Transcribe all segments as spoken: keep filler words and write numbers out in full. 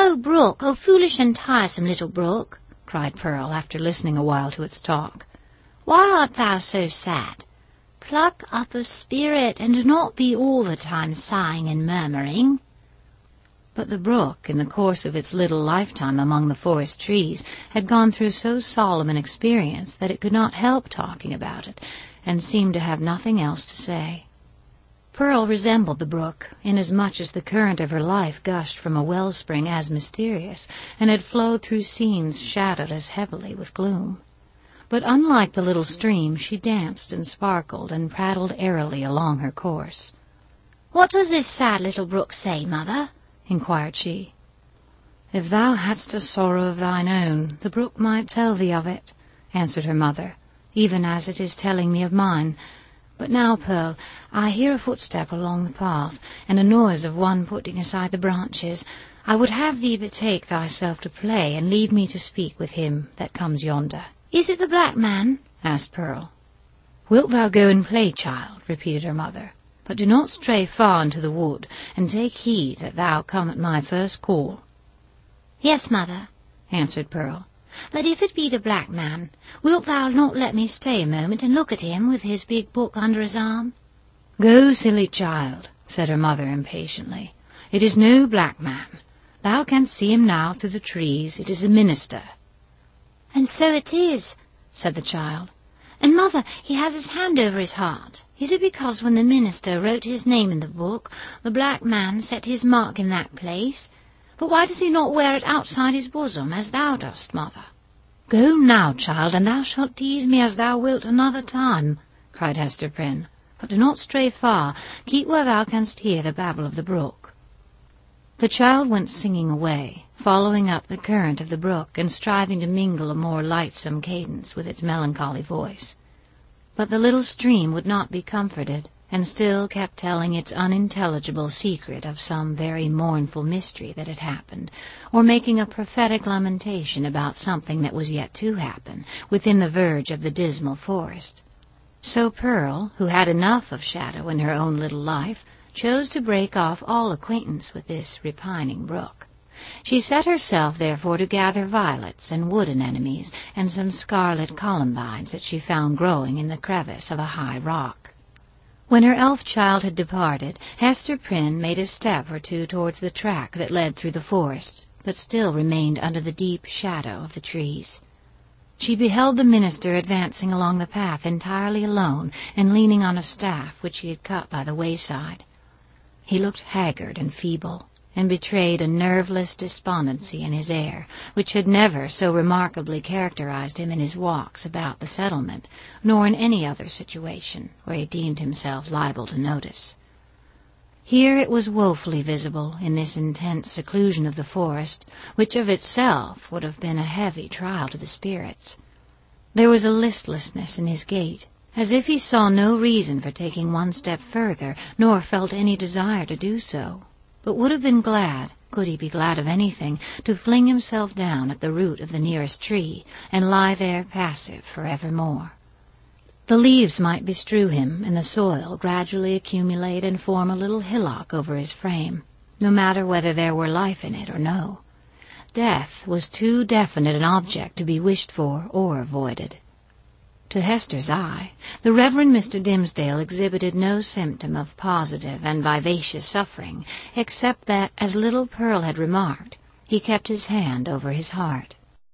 "Oh, brook, oh, foolish and tiresome little brook," cried Pearl, after listening a while to its talk, "why art thou so sad? Pluck up a spirit, and do not be all the time sighing and murmuring." But the brook, in the course of its little lifetime among the forest trees, had gone through so solemn an experience that it could not help talking about it, and seemed to have nothing else to say. Pearl resembled the brook, inasmuch as the current of her life gushed from a wellspring as mysterious, and had flowed through scenes shadowed as heavily with gloom. But unlike the little stream, she danced and sparkled and prattled airily along her course. "What does this sad little brook say, mother?" inquired she. "If thou hadst a sorrow of thine own, the brook might tell thee of it," answered her mother, "even as it is telling me of mine. But now, Pearl, I hear a footstep along the path, and a noise of one putting aside the branches. I would have thee betake thyself to play, and leave me to speak with him that comes yonder." "Is it the black man?" asked Pearl. "Wilt thou go and play, child?" repeated her mother. "But do not stray far into the wood, and take heed that thou come at my first call." "Yes, mother," answered Pearl. "But if it be the black man, wilt thou not let me stay a moment and look at him with his big book under his arm?" "Go, silly child," said her mother impatiently. "It is no black man. Thou canst see him now through the trees. It is a minister." "And so it is," said the child. "And, mother, he has his hand over his heart. Is it because when the minister wrote his name in the book, the black man set his mark in that place? But why does he not wear it outside his bosom, as thou dost, mother?" "Go now, child, and thou shalt tease me as thou wilt another time," cried Hester Prynne. "But do not stray far. Keep where thou canst hear the babble of the brook." The child went singing away, following up the current of the brook, and striving to mingle a more lightsome cadence with its melancholy voice. But the little stream would not be comforted, and still kept telling its unintelligible secret of some very mournful mystery that had happened, or making a prophetic lamentation about something that was yet to happen, within the verge of the dismal forest. So Pearl, who had enough of shadow in her own little life, chose to break off all acquaintance with this repining brook. She set herself, therefore, to gather violets and wood anemones and some scarlet columbines that she found growing in the crevice of a high rock. When her elf child had departed, Hester Prynne made a step or two towards the track that led through the forest, but still remained under the deep shadow of the trees. She beheld the minister advancing along the path entirely alone, and leaning on a staff which he had cut by the wayside. He looked haggard and feeble, and betrayed a nerveless despondency in his air, which had never so remarkably characterized him in his walks about the settlement, nor in any other situation where he deemed himself liable to notice. Here it was woefully visible, in this intense seclusion of the forest, which of itself would have been a heavy trial to the spirits. There was a listlessness in his gait, as if he saw no reason for taking one step further, nor felt any desire to do so, but would have been glad, could he be glad of anything, to fling himself down at the root of the nearest tree, and lie there passive for evermore. The leaves might bestrew him, and the soil gradually accumulate and form a little hillock over his frame, no matter whether there were life in it or no. Death was too definite an object to be wished for or avoided. To Hester's eye, the Reverend Mister Dimmesdale exhibited no symptom of positive and vivacious suffering, except that, as little Pearl had remarked, he kept his hand over his heart.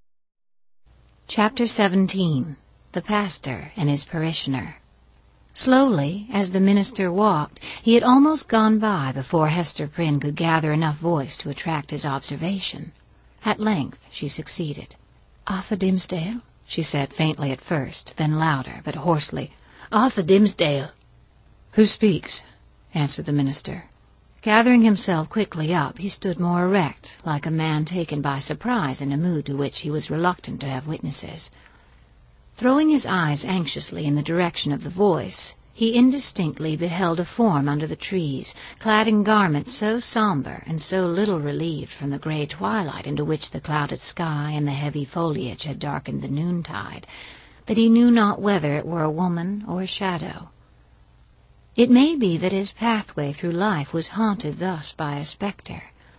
Chapter seventeen. The Pastor and his Parishioner. Slowly, as the minister walked, he had almost gone by before Hester Prynne could gather enough voice to attract his observation. At length she succeeded. "Arthur Dimmesdale?" she said faintly at first, then louder, but hoarsely. "Arthur Dimmesdale." "Who speaks?" answered the minister. Gathering himself quickly up, he stood more erect, like a man taken by surprise in a mood to which he was reluctant to have witnesses. Throwing his eyes anxiously in the direction of the voice, he indistinctly beheld a form under the trees, clad in garments so sombre and so little relieved from the grey twilight into which the clouded sky and the heavy foliage had darkened the noontide, that he knew not whether it were a woman or a shadow. It may be that his pathway through life was haunted thus by a spectre,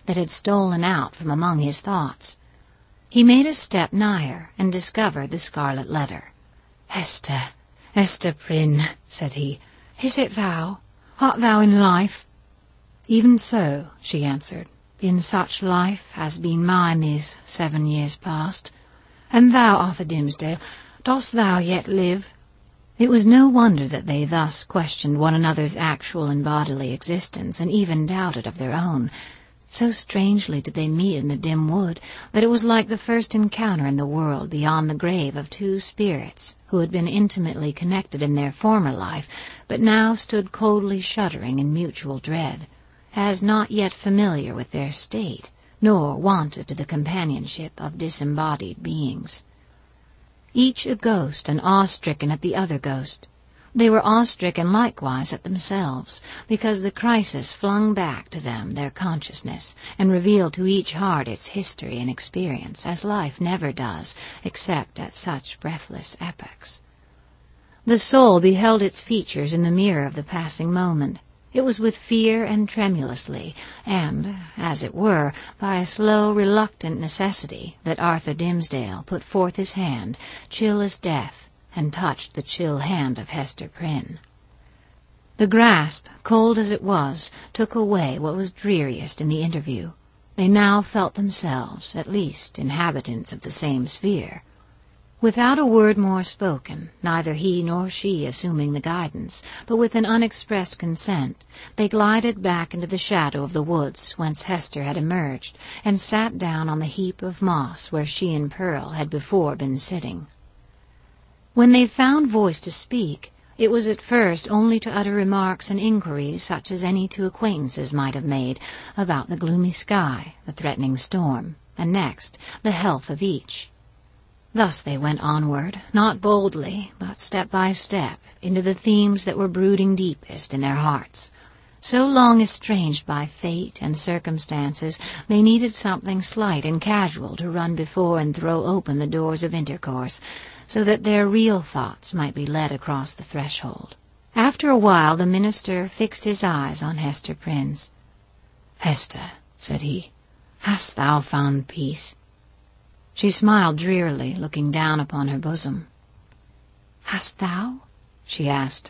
that had stolen out from among his thoughts. He made a step nigher and discovered the scarlet letter. "Hester, Hester Prynne," said he, "is it thou? Art thou in life?" "Even so," she answered, "in such life has been mine these seven years past. And thou, Arthur Dimmesdale, dost thou yet live?" It was no wonder that they thus questioned one another's actual and bodily existence, and even doubted of their own. So strangely did they meet in the dim wood that it was like the first encounter in the world beyond the grave of two spirits who had been intimately connected in their former life, but now stood coldly shuddering in mutual dread, as not yet familiar with their state, nor wonted to the companionship of disembodied beings. Each a ghost and awe-stricken at the other ghost. They were awe-stricken likewise at themselves, because the crisis flung back to them their consciousness, and revealed to each heart its history and experience, as life never does, except at such breathless epochs. The soul beheld its features in the mirror of the passing moment. It was with fear and tremulously, and, as it were, by a slow, reluctant necessity, that Arthur Dimmesdale put forth his hand, chill as death, and touched the chill hand of Hester Prynne. The grasp, cold as it was, took away what was dreariest in the interview. They now felt themselves, at least, inhabitants of the same sphere. Without a word more spoken, neither he nor she assuming the guidance, but with an unexpressed consent, they glided back into the shadow of the woods whence Hester had emerged, and sat down on the heap of moss where she and Pearl had before been sitting. When they found voice to speak, it was at first only to utter remarks and inquiries such as any two acquaintances might have made about the gloomy sky, the threatening storm, and next the health of each. Thus they went onward, not boldly, but step by step, into the themes that were brooding deepest in their hearts. So long estranged by fate and circumstances, they needed something slight and casual to run before and throw open the doors of intercourse, so that their real thoughts might be led across the threshold. After a while the minister fixed his eyes on Hester Prynne's. "Hester," said he, "hast thou found peace?" She smiled drearily, looking down upon her bosom. "Hast thou?" she asked.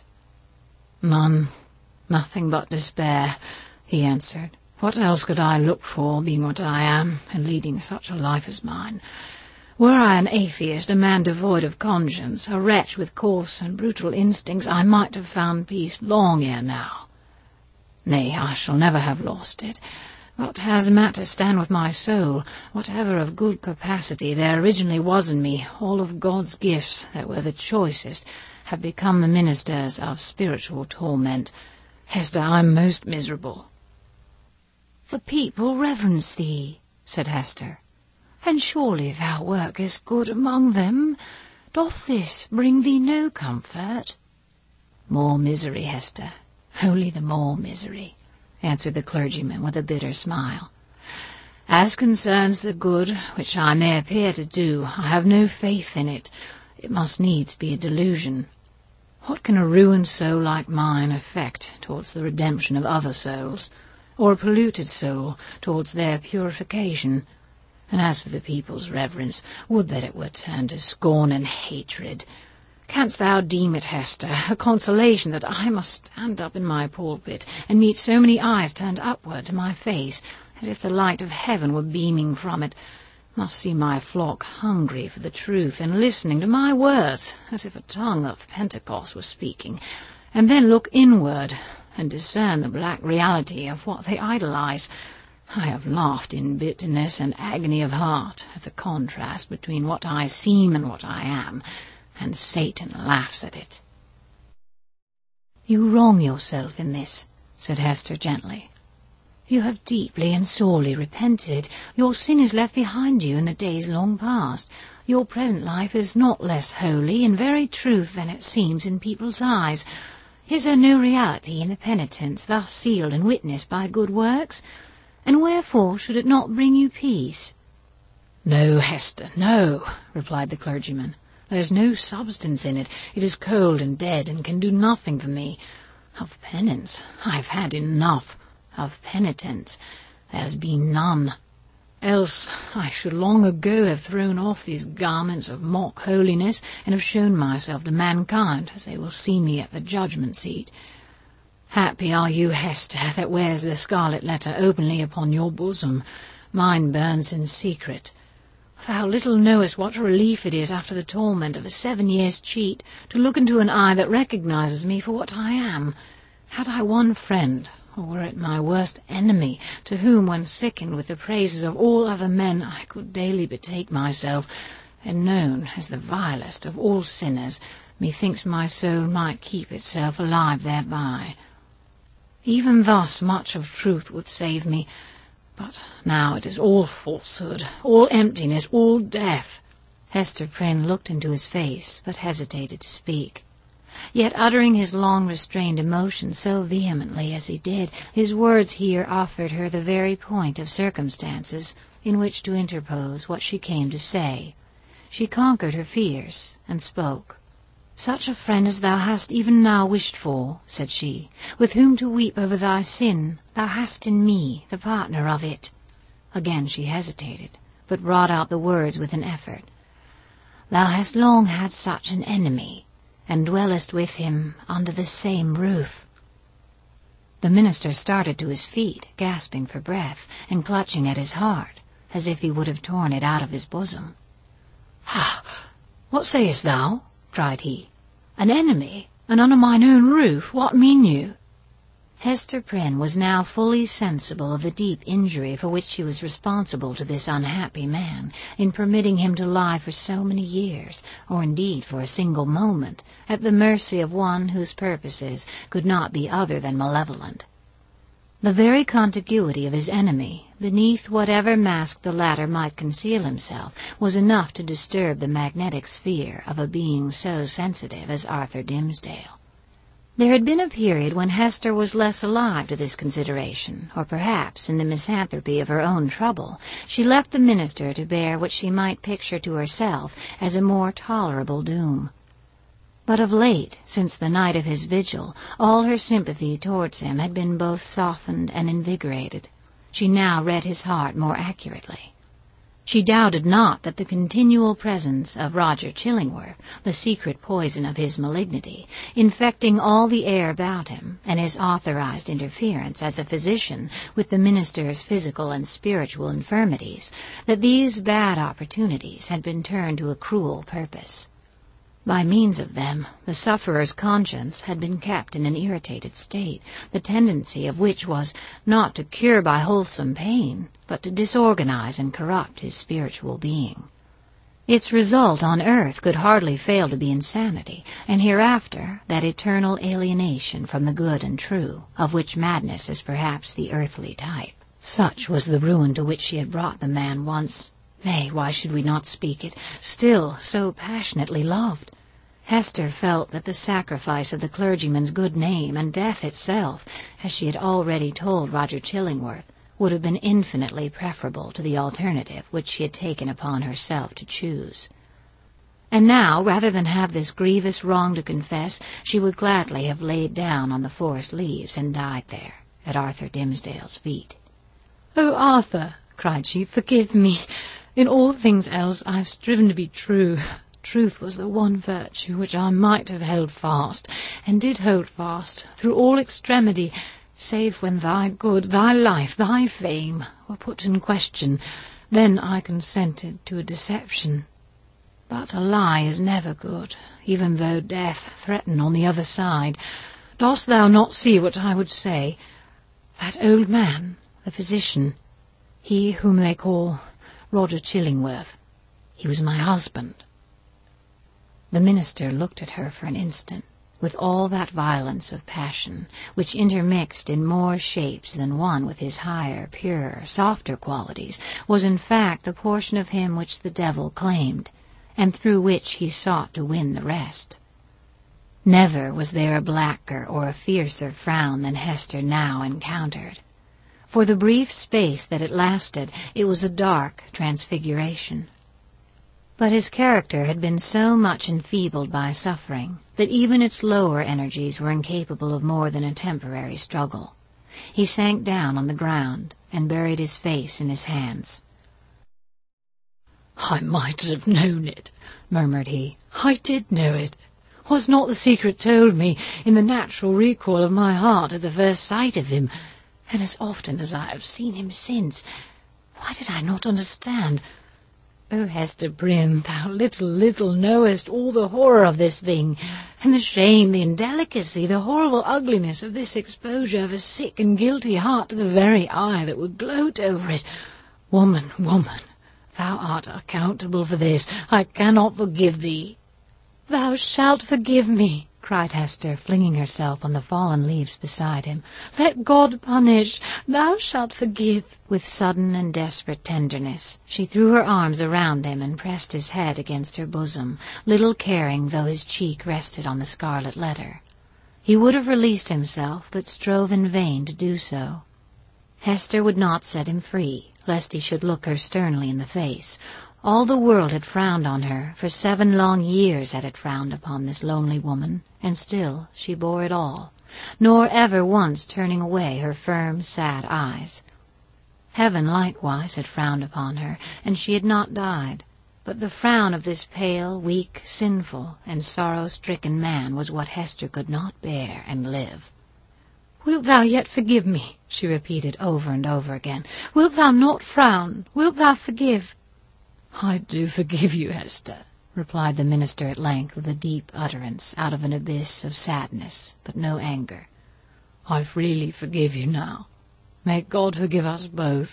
"None. Nothing but despair," he answered. "What else could I look for, being what I am, and leading such a life as mine? Were I an atheist, a man devoid of conscience, a wretch with coarse and brutal instincts, I might have found peace long ere now. Nay, I shall never have lost it. But as matters stand with my soul, whatever of good capacity there originally was in me, all of God's gifts that were the choicest, have become the ministers of spiritual torment. Hester, I am most miserable." "The people reverence thee," said Hester, "and surely thou workest good among them. Doth this bring thee no comfort?" "More misery, Hester, only the more misery," answered the clergyman with a bitter smile. "As concerns the good which I may appear to do, I have no faith in it. It must needs be a delusion. What can a ruined soul like mine effect towards the redemption of other souls, or a polluted soul towards their purification? And as for the people's reverence, would that it were turned to scorn and hatred. Canst thou deem it, Hester, a consolation that I must stand up in my pulpit and meet so many eyes turned upward to my face, as if the light of heaven were beaming from it, must see my flock hungry for the truth and listening to my words, as if a tongue of Pentecost were speaking, and then look inward and discern the black reality of what they idolize? I have laughed in bitterness and agony of heart at the contrast between what I seem and what I am, and Satan laughs at it." "You wrong yourself in this," said Hester gently. "You have deeply and sorely repented. Your sin is left behind you in the days long past. Your present life is not less holy in very truth than it seems in people's eyes. Is there no reality in the penitence thus sealed and witnessed by good works? And wherefore should it not bring you peace?" "No, Hester, no," replied the clergyman. "There is no substance in it. It is cold and dead, and can do nothing for me. Of penance I have had enough. Of penitence there has been none. Else I should long ago have thrown off these garments of mock holiness, and have shown myself to mankind, as they will see me at the judgment seat. Happy are you, Hester, that wears the scarlet letter openly upon your bosom. Mine burns in secret. Thou little knowest what a relief it is, after the torment of a seven years' cheat, to look into an eye that recognizes me for what I am. Had I one friend, or were it my worst enemy, to whom, when sickened with the praises of all other men, I could daily betake myself, and known as the vilest of all sinners, methinks my soul might keep itself alive thereby. Even thus much of truth would save me, but now it is all falsehood, all emptiness, all death." Hester Prynne looked into his face, but hesitated to speak. Yet, uttering his long-restrained emotion so vehemently as he did, his words here offered her the very point of circumstances in which to interpose what she came to say. She conquered her fears, and spoke. "Such a friend as thou hast even now wished for," said she, "with whom to weep over thy sin, thou hast in me, the partner of it." Again she hesitated, but brought out the words with an effort. "Thou hast long had such an enemy, and dwellest with him under the same roof." The minister started to his feet, gasping for breath, and clutching at his heart, as if he would have torn it out of his bosom. "Ha! What sayest thou?" cried he. "An enemy, and under mine own roof? What mean you?" Hester Prynne was now fully sensible of the deep injury for which she was responsible to this unhappy man, in permitting him to lie for so many years, or indeed for a single moment, at the mercy of one whose purposes could not be other than malevolent. The very contiguity of his enemy, beneath whatever mask the latter might conceal himself, was enough to disturb the magnetic sphere of a being so sensitive as Arthur Dimmesdale. There had been a period when Hester was less alive to this consideration, or perhaps, in the misanthropy of her own trouble, she left the minister to bear what she might picture to herself as a more tolerable doom. But of late, since the night of his vigil, all her sympathy towards him had been both softened and invigorated. She now read his heart more accurately. She doubted not that the continual presence of Roger Chillingworth, the secret poison of his malignity, infecting all the air about him, and his authorized interference as a physician with the minister's physical and spiritual infirmities, that these bad opportunities had been turned to a cruel purpose. By means of them, the sufferer's conscience had been kept in an irritated state, the tendency of which was not to cure by wholesome pain, but to disorganize and corrupt his spiritual being. Its result on earth could hardly fail to be insanity, and hereafter that eternal alienation from the good and true, of which madness is perhaps the earthly type. Such was the ruin to which she had brought the man once, nay, why should we not speak it, still so passionately loved? Hester felt that the sacrifice of the clergyman's good name and death itself, as she had already told Roger Chillingworth, would have been infinitely preferable to the alternative which she had taken upon herself to choose. And now, rather than have this grievous wrong to confess, she would gladly have laid down on the forest leaves and died there, at Arthur Dimmesdale's feet. "Oh, Arthur," cried she, "forgive me. In all things else I have striven to be true. Truth was the one virtue which I might have held fast, and did hold fast, through all extremity, save when thy good, thy life, thy fame, were put in question. Then I consented to a deception. But a lie is never good, even though death threaten on the other side. Dost thou not see what I would say? That old man, the physician, he whom they call Roger Chillingworth, he was my husband." The minister looked at her for an instant, with all that violence of passion, which intermixed in more shapes than one with his higher, purer, softer qualities, was in fact the portion of him which the devil claimed, and through which he sought to win the rest. Never was there a blacker or a fiercer frown than Hester now encountered. For the brief space that it lasted, it was a dark transfiguration. But his character had been so much enfeebled by suffering that even its lower energies were incapable of more than a temporary struggle. He sank down on the ground, and buried his face in his hands. "I might have known it," murmured he. "I did know it. Was not the secret told me in the natural recoil of my heart at the first sight of him, and as often as I have seen him since? Why did I not understand? Oh, Hester Prynne, thou little, little knowest all the horror of this thing, and the shame, the indelicacy, the horrible ugliness of this exposure of a sick and guilty heart to the very eye that would gloat over it. Woman, woman, thou art accountable for this. I cannot forgive thee." "Thou shalt forgive me," cried Hester, flinging herself on the fallen leaves beside him. "Let God punish. Thou shalt forgive." With sudden and desperate tenderness she threw her arms around him and pressed his head against her bosom, little caring though his cheek rested on the scarlet letter. He would have released himself, but strove in vain to do so. Hester would not set him free, lest he should look her sternly in the face. All the world had frowned on her, for seven long years had it frowned upon this lonely woman, and still she bore it all, nor ever once turning away her firm, sad eyes. Heaven likewise had frowned upon her, and she had not died, but the frown of this pale, weak, sinful, and sorrow-stricken man was what Hester could not bear and live. "Wilt thou yet forgive me?" she repeated over and over again. "Wilt thou not frown? Wilt thou forgive?" "I do forgive you, Hester," replied the minister at length with a deep utterance out of an abyss of sadness, but no anger. "I freely forgive you now. May God forgive us both.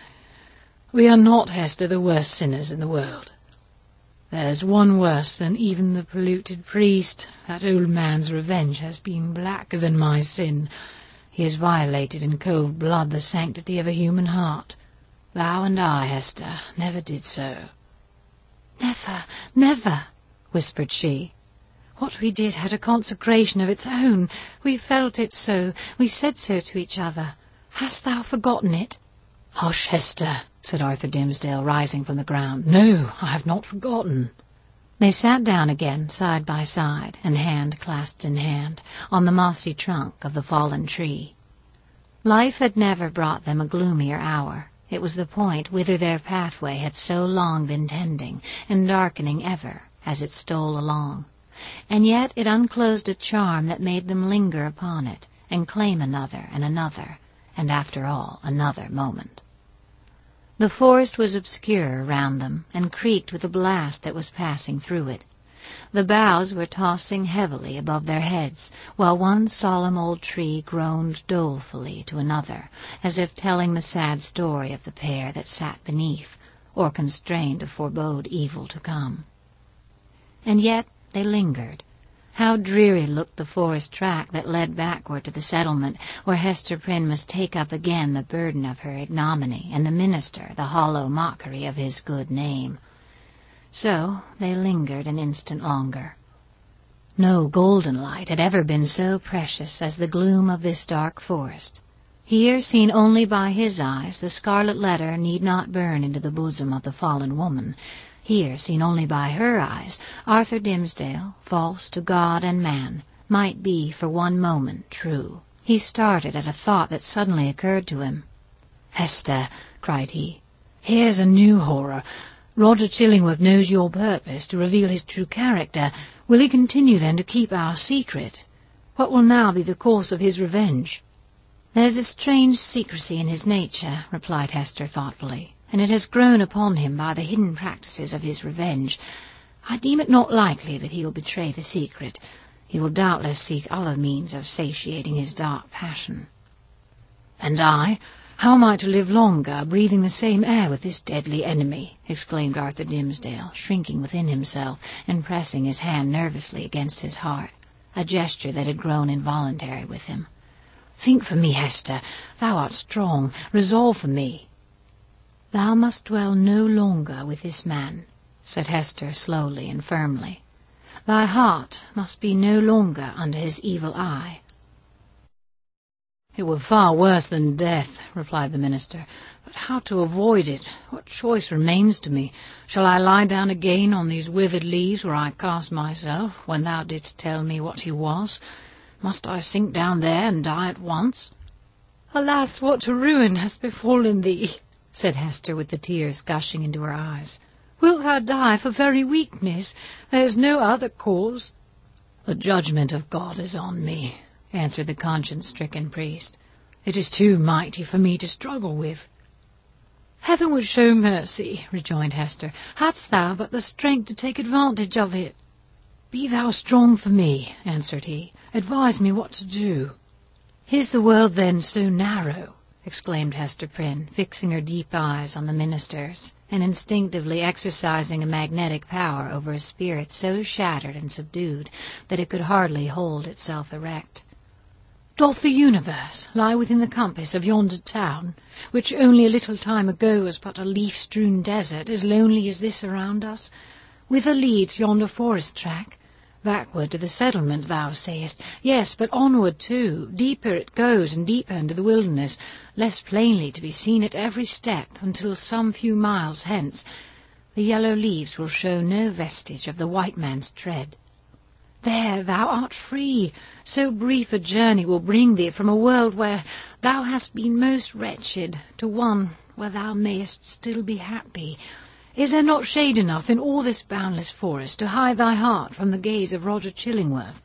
We are not, Hester, the worst sinners in the world. There's one worse than even the polluted priest. That old man's revenge has been blacker than my sin. He has violated in cold blood the sanctity of a human heart. Thou and I, Hester, never did so." "Never, never," whispered she. "What we did had a consecration of its own. We felt it so. We said so to each other. Hast thou forgotten it?" "Hush, Hester," said Arthur Dimmesdale, rising from the ground. "No, I have not forgotten." They sat down again, side by side, and hand clasped in hand, on the mossy trunk of the fallen tree. Life had never brought them a gloomier hour. It was the point whither their pathway had so long been tending, and darkening ever as it stole along. And yet it unclosed a charm that made them linger upon it, and claim another and another, and after all another moment. The forest was obscure around them, and creaked with the blast that was passing through it. The boughs were tossing heavily above their heads, while one solemn old tree groaned dolefully to another, as if telling the sad story of the pair that sat beneath, or constrained to forebode evil to come. And yet they lingered. How dreary looked the forest track that led backward to the settlement, where Hester Prynne must take up again the burden of her ignominy, and the minister the hollow mockery of his good name. So they lingered an instant longer. No golden light had ever been so precious as the gloom of this dark forest. Here, seen only by his eyes, the scarlet letter need not burn into the bosom of the fallen woman. Here, seen only by her eyes, Arthur Dimmesdale, false to God and man, might be for one moment true. He started at a thought that suddenly occurred to him. "Hester," cried he, "here's a new horror. Roger Chillingworth knows your purpose to reveal his true character. Will he continue then to keep our secret? What will now be the course of his revenge?" "There's a strange secrecy in his nature," replied Hester thoughtfully, "and it has grown upon him by the hidden practices of his revenge. I deem it not likely that he will betray the secret. He will doubtless seek other means of satiating his dark passion." "And I? How am I to live longer, breathing the same air with this deadly enemy?" exclaimed Arthur Dimmesdale, shrinking within himself, and pressing his hand nervously against his heart, a gesture that had grown involuntary with him. "Think for me, Hester. Thou art strong. Resolve for me." "Thou must dwell no longer with this man," said Hester slowly and firmly. "Thy heart must be no longer under his evil eye." "It were far worse than death," replied the minister. "But how to avoid it? What choice remains to me? Shall I lie down again on these withered leaves where I cast myself, when thou didst tell me what he was? Must I sink down there and die at once?" "Alas, what ruin has befallen thee!" said Hester, with the tears gushing into her eyes. "Wilt thou die for very weakness? There is no other cause." "The judgment of God is on me," answered the conscience-stricken priest. "It is too mighty for me to struggle with." "Heaven would show mercy," rejoined Hester, "hadst thou but the strength to take advantage of it." "Be thou strong for me," answered he. "Advise me what to do." "Is the world then so narrow?" exclaimed Hester Prynne, fixing her deep eyes on the minister's, and instinctively exercising a magnetic power over a spirit so shattered and subdued that it could hardly hold itself erect. "Doth the universe lie within the compass of yonder town, which only a little time ago was but a leaf-strewn desert, as lonely as this around us? Whither leads yonder forest track? Backward to the settlement, thou sayest. Yes, but onward too. Deeper it goes, and deeper into the wilderness, less plainly to be seen at every step, until some few miles hence the yellow leaves will show no vestige of the white man's tread. There thou art free. So brief a journey will bring thee from a world where thou hast been most wretched to one where thou mayest still be happy. Is there not shade enough in all this boundless forest to hide thy heart from the gaze of Roger Chillingworth?"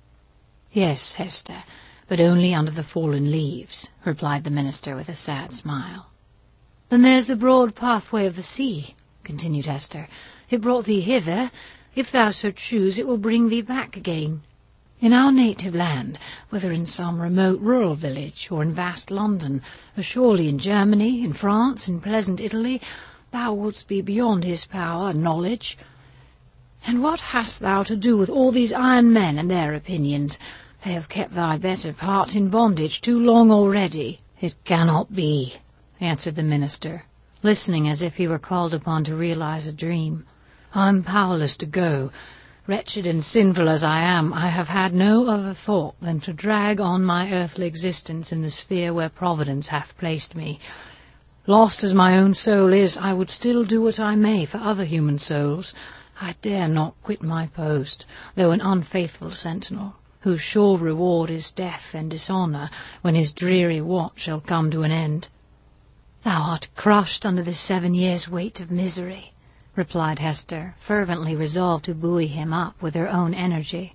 "Yes, Hester, but only under the fallen leaves," replied the minister with a sad smile. "Then there's the broad pathway of the sea," continued Hester. "It brought thee hither. If thou so choose, it will bring thee back again. In our native land, whether in some remote rural village, or in vast London, or surely in Germany, in France, in pleasant Italy, thou wouldst be beyond his power and knowledge. And what hast thou to do with all these iron men and their opinions? They have kept thy better part in bondage too long already." "It cannot be," answered the minister, listening as if he were called upon to realize a dream. "I am powerless to go. Wretched and sinful as I am, I have had no other thought than to drag on my earthly existence in the sphere where Providence hath placed me. Lost as my own soul is, I would still do what I may for other human souls. I dare not quit my post, though an unfaithful sentinel, whose sure reward is death and dishonour when his dreary watch shall come to an end." "Thou art crushed under this seven years' weight of misery," replied Hester, fervently resolved to buoy him up with her own energy.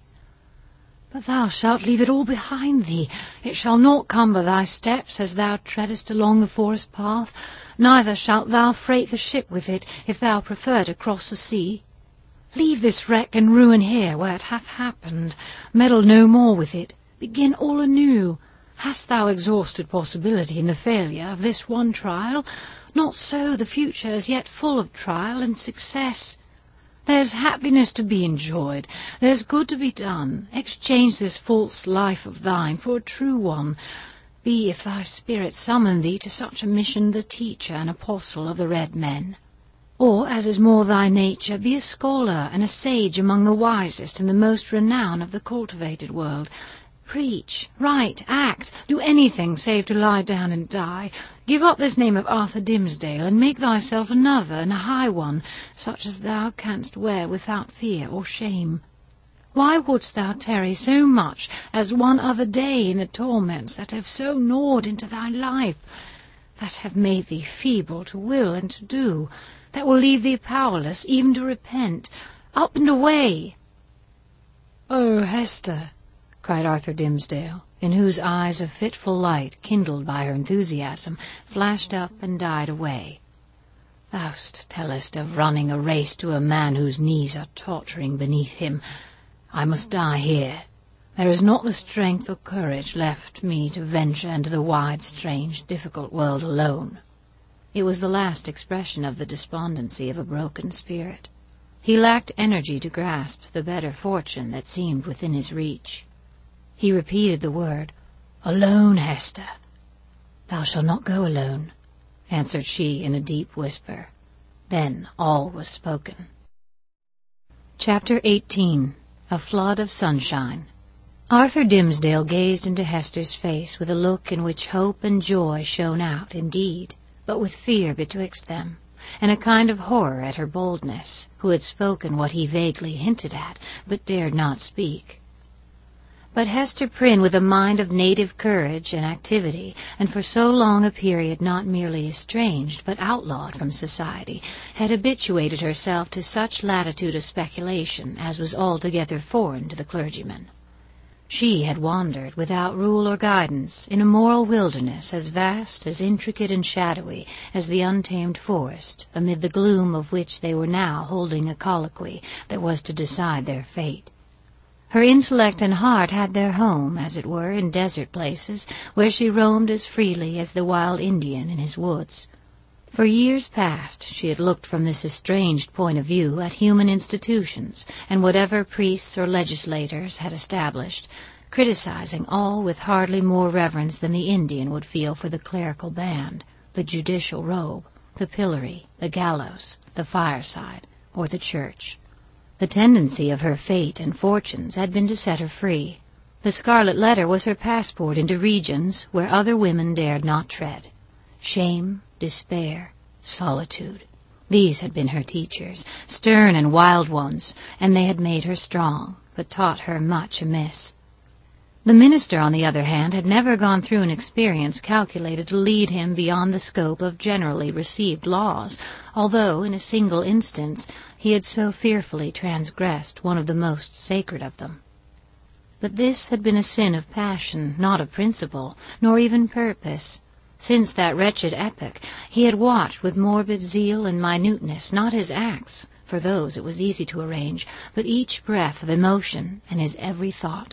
"But thou shalt leave it all behind thee. It shall not cumber thy steps as thou treadest along the forest path, neither shalt thou freight the ship with it, if thou prefer to cross the sea. Leave this wreck and ruin here where it hath happened. Meddle no more with it. Begin all anew. Hast thou exhausted possibility in the failure of this one trial? Not so. The future is yet full of trial and success. There's happiness to be enjoyed. There's good to be done. Exchange this false life of thine for a true one. Be, if thy spirit summon thee to such a mission, the teacher and apostle of the red men. Or, as is more thy nature, be a scholar and a sage among the wisest and the most renowned of the cultivated world. Preach, write, act, do anything save to lie down and die. Give up this name of Arthur Dimmesdale, and make thyself another and a high one, such as thou canst wear without fear or shame. Why wouldst thou tarry so much as one other day in the torments that have so gnawed into thy life, that have made thee feeble to will and to do, that will leave thee powerless even to repent? Up and away!" "Oh, Hester!" cried Arthur Dimmesdale, in whose eyes a fitful light, kindled by her enthusiasm, flashed up and died away. "Thou'st tellest of running a race to a man whose knees are tottering beneath him. I must die here. There is not the strength or courage left me to venture into the wide, strange, difficult world alone." It was the last expression of the despondency of a broken spirit. He lacked energy to grasp the better fortune that seemed within his reach. He repeated the word, "Alone, Hester." "Thou shalt not go alone," answered she in a deep whisper. Then all was spoken. Chapter eighteen. A Flood of Sunshine. Arthur Dimmesdale gazed into Hester's face with a look in which hope and joy shone out, indeed, but with fear betwixt them, and a kind of horror at her boldness, who had spoken what he vaguely hinted at, but dared not speak. But Hester Prynne, with a mind of native courage and activity, and for so long a period not merely estranged but outlawed from society, had habituated herself to such latitude of speculation as was altogether foreign to the clergyman. She had wandered without rule or guidance in a moral wilderness as vast, as intricate and shadowy as the untamed forest, amid the gloom of which they were now holding a colloquy that was to decide their fate. Her intellect and heart had their home, as it were, in desert places, where she roamed as freely as the wild Indian in his woods. For years past she had looked from this estranged point of view at human institutions, and whatever priests or legislators had established, criticizing all with hardly more reverence than the Indian would feel for the clerical band, the judicial robe, the pillory, the gallows, the fireside, or the church. The tendency of her fate and fortunes had been to set her free. The scarlet letter was her passport into regions where other women dared not tread. Shame, despair, solitude. These had been her teachers, stern and wild ones, and they had made her strong, but taught her much amiss. The minister, on the other hand, had never gone through an experience calculated to lead him beyond the scope of generally received laws, although, in a single instance, he had so fearfully transgressed one of the most sacred of them. But this had been a sin of passion, not of principle, nor even purpose. Since that wretched epoch, he had watched with morbid zeal and minuteness not his acts, for those it was easy to arrange, but each breath of emotion and his every thought.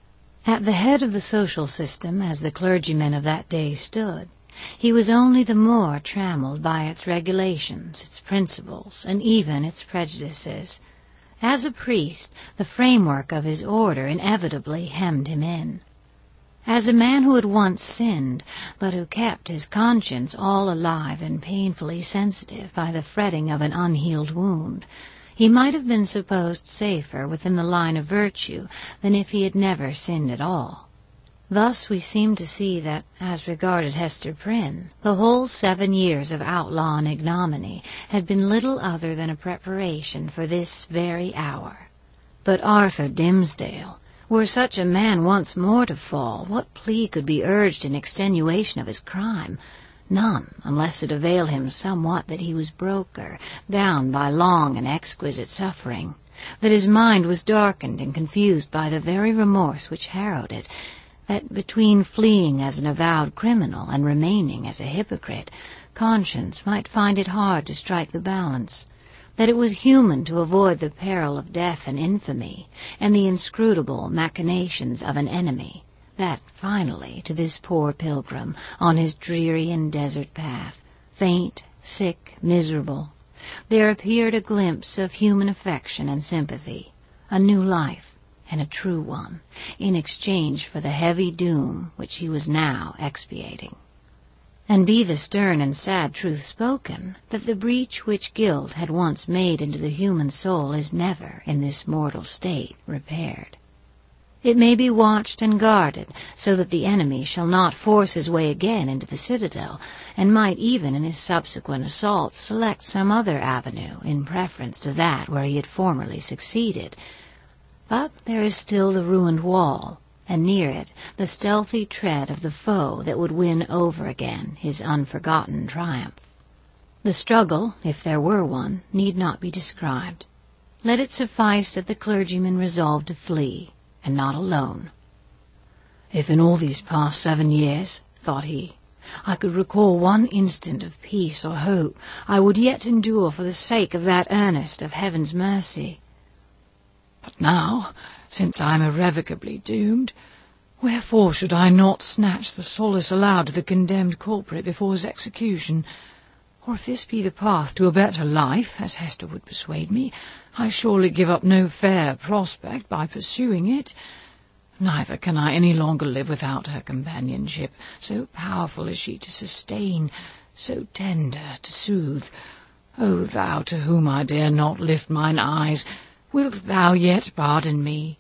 At the head of the social system, as the clergymen of that day stood, he was only the more trammelled by its regulations, its principles, and even its prejudices. As a priest, the framework of his order inevitably hemmed him in. As a man who had once sinned, but who kept his conscience all alive and painfully sensitive by the fretting of an unhealed wound, he might have been supposed safer within the line of virtue than if he had never sinned at all. Thus we seem to see that, as regarded Hester Prynne, the whole seven years of outlaw and ignominy had been little other than a preparation for this very hour. But Arthur Dimmesdale, were such a man once more to fall, what plea could be urged in extenuation of his crime? None, unless it avail him somewhat that he was broker, down by long and exquisite suffering, that his mind was darkened and confused by the very remorse which harrowed it, that between fleeing as an avowed criminal and remaining as a hypocrite, conscience might find it hard to strike the balance, that it was human to avoid the peril of death and infamy, and the inscrutable machinations of an enemy, that, finally, to this poor pilgrim, on his dreary and desert path, faint, sick, miserable, there appeared a glimpse of human affection and sympathy, a new life, and a true one, in exchange for the heavy doom which he was now expiating. And be the stern and sad truth spoken, that the breach which guilt had once made into the human soul is never, in this mortal state, repaired. It may be watched and guarded, so that the enemy shall not force his way again into the citadel, and might even in his subsequent assaults select some other avenue in preference to that where he had formerly succeeded. But there is still the ruined wall, and near it the stealthy tread of the foe that would win over again his unforgotten triumph. The struggle, if there were one, need not be described. Let it suffice that the clergyman resolved to flee, and not alone. If in all these past seven years, thought he, I could recall one instant of peace or hope, I would yet endure for the sake of that earnest of heaven's mercy. But now, since I am irrevocably doomed, wherefore should I not snatch the solace allowed to the condemned culprit before his execution? Or if this be the path to a better life, as Hester would persuade me, I surely give up no fair prospect by pursuing it. Neither can I any longer live without her companionship, so powerful is she to sustain, so tender to soothe. O thou to whom I dare not lift mine eyes, wilt thou yet pardon me?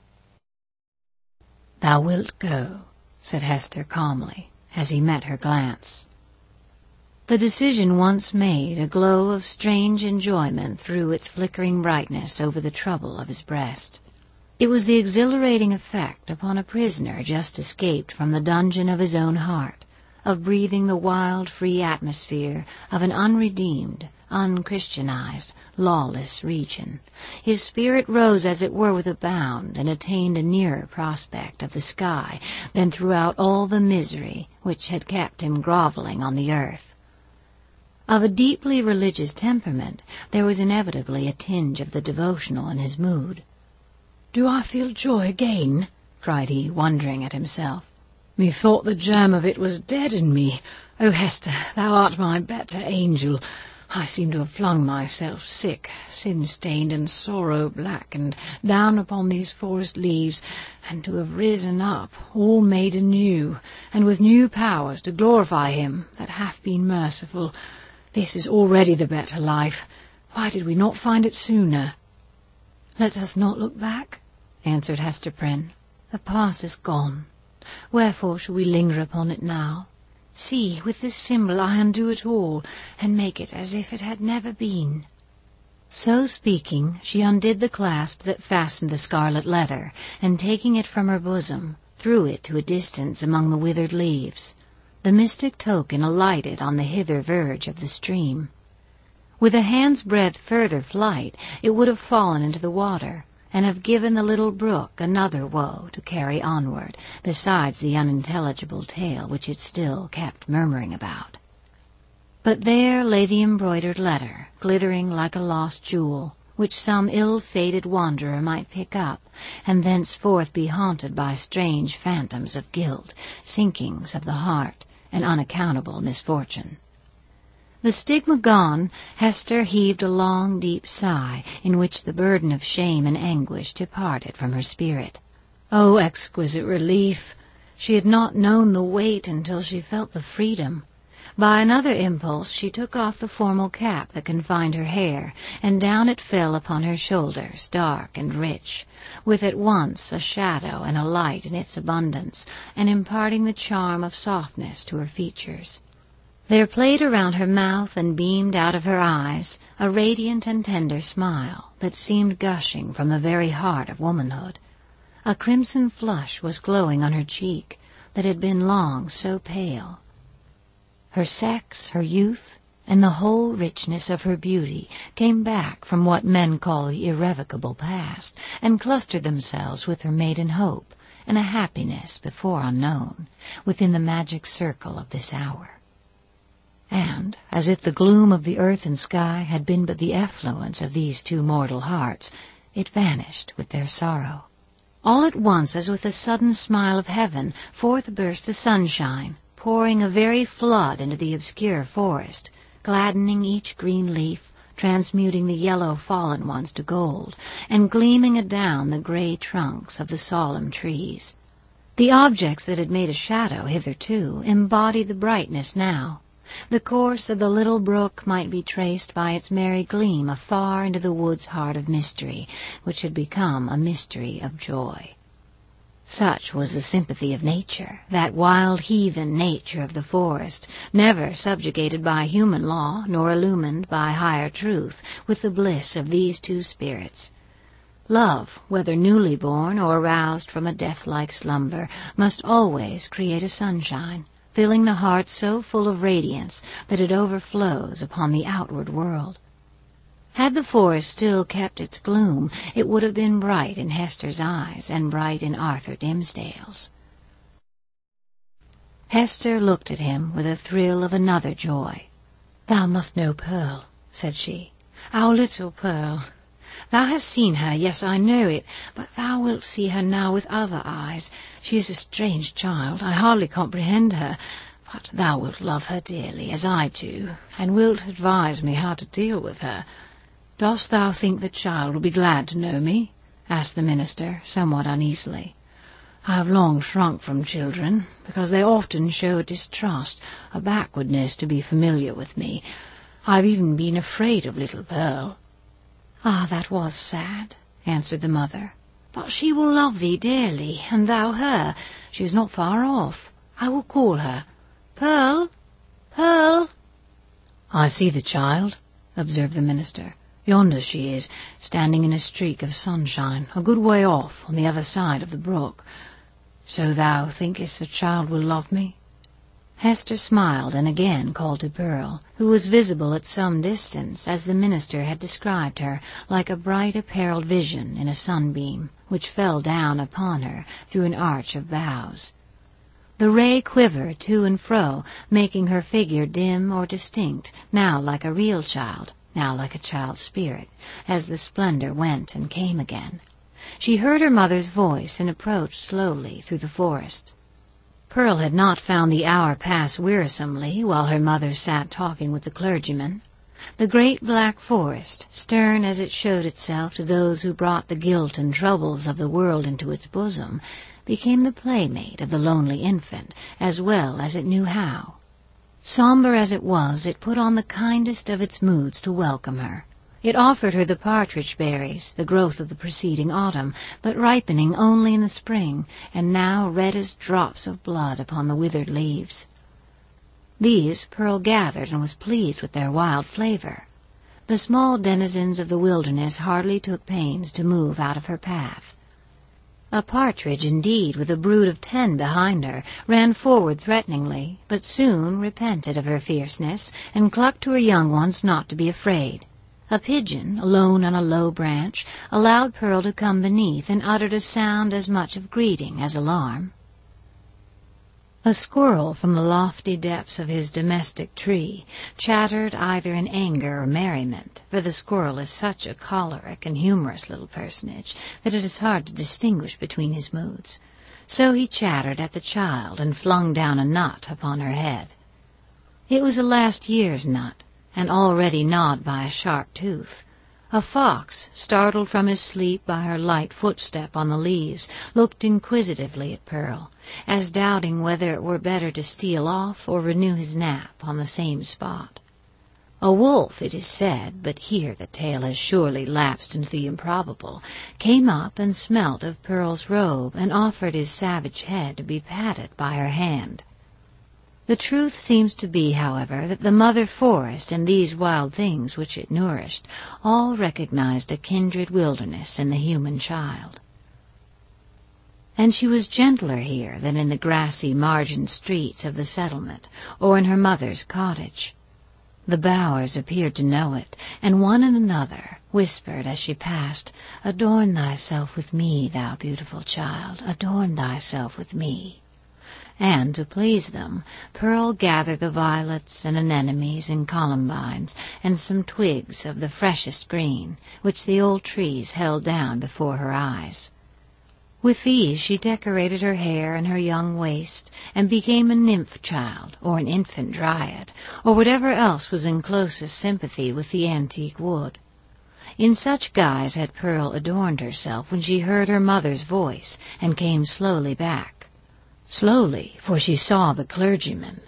Thou wilt go, said Hester calmly, as he met her glance. The decision once made, a glow of strange enjoyment threw its flickering brightness over the trouble of his breast. It was the exhilarating effect upon a prisoner just escaped from the dungeon of his own heart, of breathing the wild, free atmosphere of an unredeemed, unchristianized, lawless region. His spirit rose as it were with a bound, and attained a nearer prospect of the sky than throughout all the misery which had kept him grovelling on the earth. Of a deeply religious temperament, there was inevitably a tinge of the devotional in his mood. "Do I feel joy again?" cried he, wondering at himself. "Methought the germ of it was dead in me. O Hester, thou art my better angel. I seem to have flung myself sick, sin-stained and sorrow-blackened, down upon these forest leaves, and to have risen up, all made anew, and with new powers to glorify him that hath been merciful. This is already the better life. Why did we not find it sooner?" "Let us not look back," answered Hester Prynne. "The past is gone. Wherefore should we linger upon it now? See, with this symbol I undo it all, and make it as if it had never been." So speaking, she undid the clasp that fastened the scarlet letter, and taking it from her bosom, threw it to a distance among the withered leaves. The mystic token alighted on the hither verge of the stream. With a hand's breadth further flight, it would have fallen into the water, and have given the little brook another woe to carry onward, besides the unintelligible tale which it still kept murmuring about. But there lay the embroidered letter, glittering like a lost jewel, which some ill-fated wanderer might pick up, and thenceforth be haunted by strange phantoms of guilt, sinkings of the heart, and unaccountable misfortune. The stigma gone, Hester heaved a long, deep sigh, in which the burden of shame and anguish departed from her spirit. Oh, exquisite relief! She had not known the weight until she felt the freedom. By another impulse she took off the formal cap that confined her hair, and down it fell upon her shoulders, dark and rich, with at once a shadow and a light in its abundance, and imparting the charm of softness to her features. There played around her mouth and beamed out of her eyes a radiant and tender smile that seemed gushing from the very heart of womanhood. A crimson flush was glowing on her cheek that had been long so pale. Her sex, her youth, and the whole richness of her beauty came back from what men call the irrevocable past, and clustered themselves with her maiden hope and a happiness before unknown, within the magic circle of this hour. And, as if the gloom of the earth and sky had been but the effluence of these two mortal hearts, it vanished with their sorrow. All at once, as with a sudden smile of heaven, forth burst the sunshine, pouring a very flood into the obscure forest, gladdening each green leaf, transmuting the yellow fallen ones to gold, and gleaming adown the grey trunks of the solemn trees. The objects that had made a shadow hitherto embodied the brightness now. The course of the little brook might be traced by its merry gleam afar into the wood's heart of mystery, which had become a mystery of joy. Such was the sympathy of nature, that wild heathen nature of the forest, never subjugated by human law, nor illumined by higher truth, with the bliss of these two spirits. Love, whether newly born or aroused from a death-like slumber, must always create a sunshine, filling the heart so full of radiance that it overflows upon the outward world. Had the forest still kept its gloom, it would have been bright in Hester's eyes and bright in Arthur Dimmesdale's. Hester looked at him with a thrill of another joy. "Thou must know Pearl," said she, "our little Pearl. Thou hast seen her, yes, I know it, but thou wilt see her now with other eyes. She is a strange child, I hardly comprehend her, but thou wilt love her dearly, as I do, and wilt advise me how to deal with her. Dost thou think the child will be glad to know me?" asked the minister, somewhat uneasily. "I have long shrunk from children, because they often show a distrust, a backwardness to be familiar with me. I have even been afraid of little Pearl." "Ah, that was sad," answered the mother. "But she will love thee dearly, and thou her. She is not far off. I will call her. Pearl! Pearl!" "I see the child," observed the minister. Yonder she is, standing in a streak of sunshine, a good way off, on the other side of the brook. So thou thinkest the child will love me?" Hester smiled and again called to Pearl, who was visible at some distance, as the minister had described her, like a bright apparelled vision in a sunbeam, which fell down upon her through an arch of boughs. The ray quivered to and fro, making her figure dim or distinct, now like a real child, now like a child's spirit, as the splendor went and came again. She heard her mother's voice and approached slowly through the forest. Pearl had not found the hour pass wearisomely while her mother sat talking with the clergyman. The great black forest, stern as it showed itself to those who brought the guilt and troubles of the world into its bosom, became the playmate of the lonely infant, as well as it knew how. Sombre as it was, it put on the kindest of its moods to welcome her. It offered her the partridge berries, the growth of the preceding autumn, but ripening only in the spring, and now red as drops of blood upon the withered leaves. These Pearl gathered and was pleased with their wild flavor. The small denizens of the wilderness hardly took pains to move out of her path. A partridge, indeed, with a brood of ten behind her, ran forward threateningly, but soon repented of her fierceness, and clucked to her young ones not to be afraid. A pigeon, alone on a low branch, allowed Pearl to come beneath, and uttered a sound as much of greeting as alarm. A squirrel from the lofty depths of his domestic tree chattered either in anger or merriment, for the squirrel is such a choleric and humorous little personage that it is hard to distinguish between his moods. So he chattered at the child and flung down a nut upon her head. It was a last year's nut, and already gnawed by a sharp tooth. A fox, startled from his sleep by her light footstep on the leaves, looked inquisitively at Pearl, as doubting whether it were better to steal off or renew his nap on the same spot. A wolf, it is said, but here the tale has surely lapsed into the improbable, came up and smelt of Pearl's robe and offered his savage head to be patted by her hand. The truth seems to be, however, that the mother forest and these wild things which it nourished all recognized a kindred wilderness in the human child. And she was gentler here than in the grassy margined streets of the settlement, or in her mother's cottage. The bowers appeared to know it, and one and another whispered as she passed, "Adorn thyself with me, thou beautiful child, adorn thyself with me." And, to please them, Pearl gathered the violets and anemones and columbines, and some twigs of the freshest green, which the old trees held down before her eyes. With these she decorated her hair and her young waist, and became a nymph child, or an infant dryad, or whatever else was in closest sympathy with the antique wood. In such guise had Pearl adorned herself when she heard her mother's voice, and came slowly back. Slowly, for she saw the clergyman.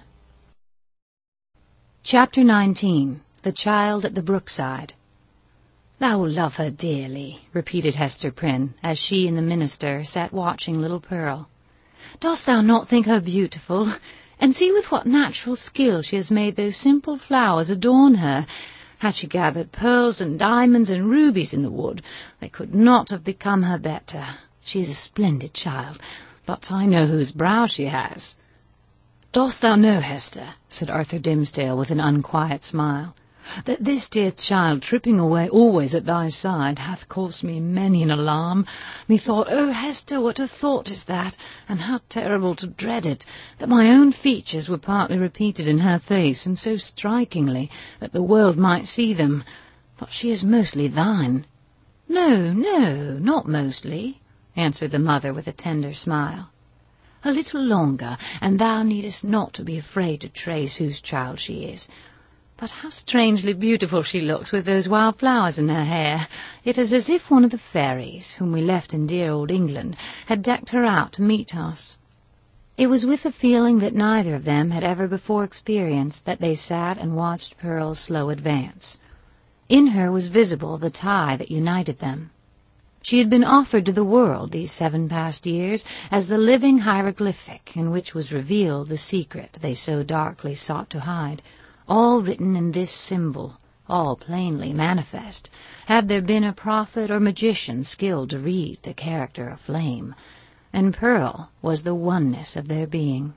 Chapter nineteen. The Child at the Brookside. "Thou will love her dearly," repeated Hester Prynne, as she and the minister sat watching little Pearl. "Dost thou not think her beautiful? And see with what natural skill she has made those simple flowers adorn her. Had she gathered pearls and diamonds and rubies in the wood, they could not have become her better. She is a splendid child, but I know whose brow she has." "Dost thou know, Hester," said Arthur Dimmesdale with an unquiet smile, "that this dear child tripping away always at thy side hath caused me many an alarm? Methought, oh, Hester, what a thought is that, and how terrible to dread it, that my own features were partly repeated in her face, and so strikingly that the world might see them. But she is mostly thine." "No, no, not mostly," answered the mother with a tender smile. "A little longer, and thou needest not to be afraid to trace whose child she is. But how strangely beautiful she looks with those wild flowers in her hair. It is as if one of the fairies, whom we left in dear old England, had decked her out to meet us." It was with a feeling that neither of them had ever before experienced that they sat and watched Pearl's slow advance. In her was visible the tie that united them. She had been offered to the world these seven past years as the living hieroglyphic in which was revealed the secret they so darkly sought to hide, all written in this symbol, all plainly manifest, had there been a prophet or magician skilled to read the character of flame, and Pearl was the oneness of their being.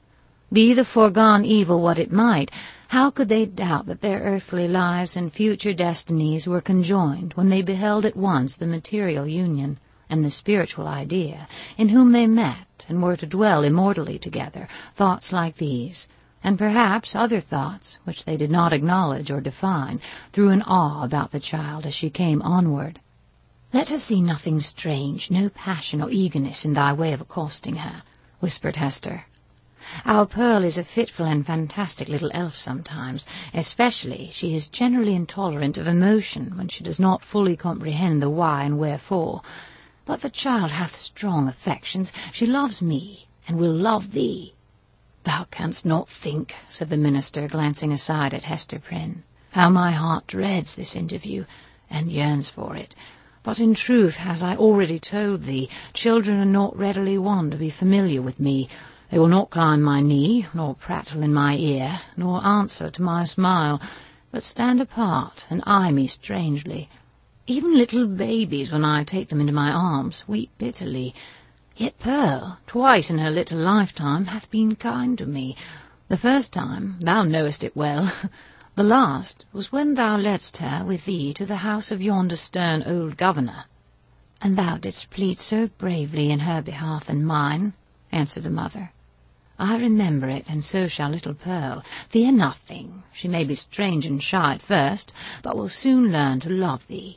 Be the foregone evil what it might, how could they doubt that their earthly lives and future destinies were conjoined when they beheld at once the material union and the spiritual idea, in whom they met and were to dwell immortally together, thoughts like these, and perhaps other thoughts which they did not acknowledge or define, threw an awe about the child as she came onward. "Let her see nothing strange, no passion or eagerness in thy way of accosting her," whispered Hester. "Our Pearl is a fitful and fantastic little elf sometimes, especially she is generally intolerant of emotion when she does not fully comprehend the why and wherefore. But the child hath strong affections, she loves me, and will love thee." "Thou canst not think," said the minister, glancing aside at Hester Prynne, "how my heart dreads this interview, and yearns for it. But in truth, as I already told thee, children are not readily won to be familiar with me. They will not climb my knee, nor prattle in my ear, nor answer to my smile, but stand apart and eye me strangely. Even little babies, when I take them into my arms, weep bitterly. Yet Pearl, twice in her little lifetime, hath been kind to me. The first time, thou knowest it well. The last was when thou ledst her with thee to the house of yonder stern old governor." "And thou didst plead so bravely in her behalf and mine," answered the mother. "I remember it, and so shall little Pearl. Fear nothing. She may be strange and shy at first, but will soon learn to love thee."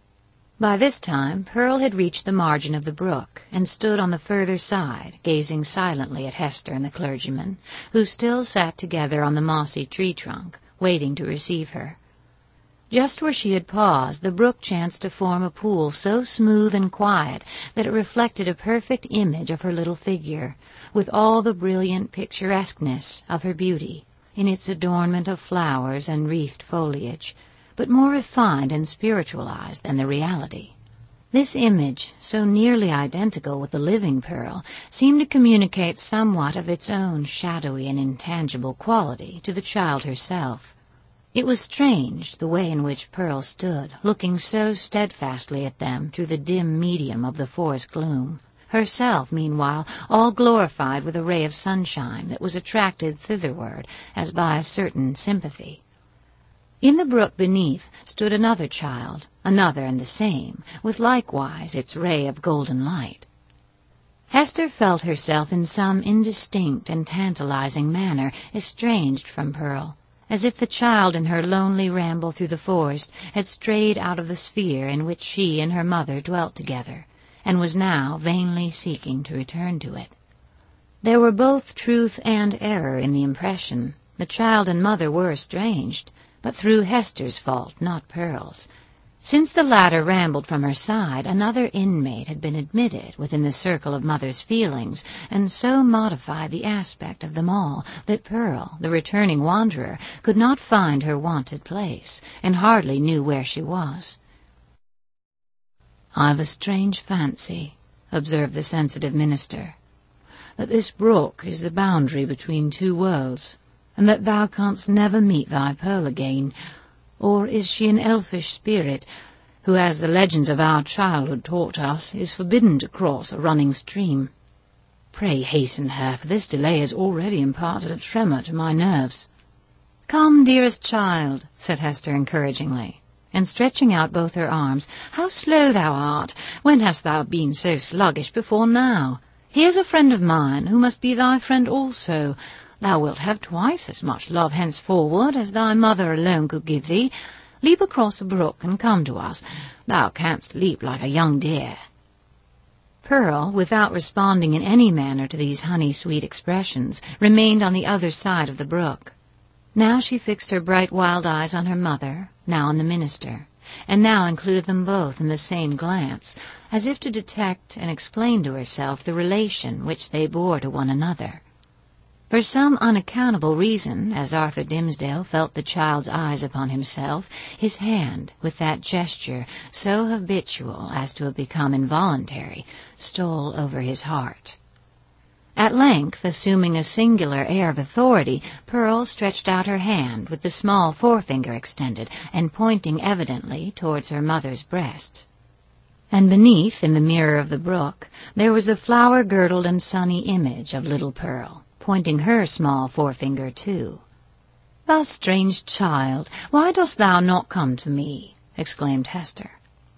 By this time Pearl had reached the margin of the brook, and stood on the further side, gazing silently at Hester and the clergyman, who still sat together on the mossy tree-trunk, waiting to receive her. Just where she had paused, the brook chanced to form a pool so smooth and quiet that it reflected a perfect image of her little figure, with all the brilliant picturesqueness of her beauty, in its adornment of flowers and wreathed foliage, but more refined and spiritualized than the reality. This image, so nearly identical with the living Pearl, seemed to communicate somewhat of its own shadowy and intangible quality to the child herself. It was strange, the way in which Pearl stood, looking so steadfastly at them through the dim medium of the forest gloom, herself, meanwhile, all glorified with a ray of sunshine that was attracted thitherward as by a certain sympathy. In the brook beneath stood another child, another and the same, with likewise its ray of golden light. Hester felt herself in some indistinct and tantalizing manner estranged from Pearl, as if the child in her lonely ramble through the forest had strayed out of the sphere in which she and her mother dwelt together, and was now vainly seeking to return to it. There were both truth and error in the impression. The child and mother were estranged, but through Hester's fault, not Pearl's. Since the latter rambled from her side, another inmate had been admitted within the circle of mother's feelings, and so modified the aspect of them all that Pearl, the returning wanderer, could not find her wonted place, and hardly knew where she was. "I've a strange fancy," observed the sensitive minister, "that this brook is the boundary between two worlds, and that thou canst never meet thy Pearl again. Or is she an elfish spirit, who, as the legends of our childhood taught us, is forbidden to cross a running stream? Pray hasten her, for this delay has already imparted a tremor to my nerves." "Come, dearest child," said Hester encouragingly, and stretching out both her arms, "how slow thou art! When hast thou been so sluggish before now? Here's a friend of mine, who must be thy friend also. Thou wilt have twice as much love henceforward as thy mother alone could give thee. Leap across the brook and come to us. Thou canst leap like a young deer." Pearl, without responding in any manner to these honey-sweet expressions, remained on the other side of the brook. Now she fixed her bright wild eyes on her mother, now on the minister, and now included them both in the same glance, as if to detect and explain to herself the relation which they bore to one another. For some unaccountable reason, as Arthur Dimmesdale felt the child's eyes upon himself, his hand, with that gesture so habitual as to have become involuntary, stole over his heart. At length, assuming a singular air of authority, Pearl stretched out her hand with the small forefinger extended and pointing evidently towards her mother's breast. And beneath, in the mirror of the brook, there was a flower-girdled and sunny image of little Pearl, pointing her small forefinger too. "Thou strange child, why dost thou not come to me?" exclaimed Hester.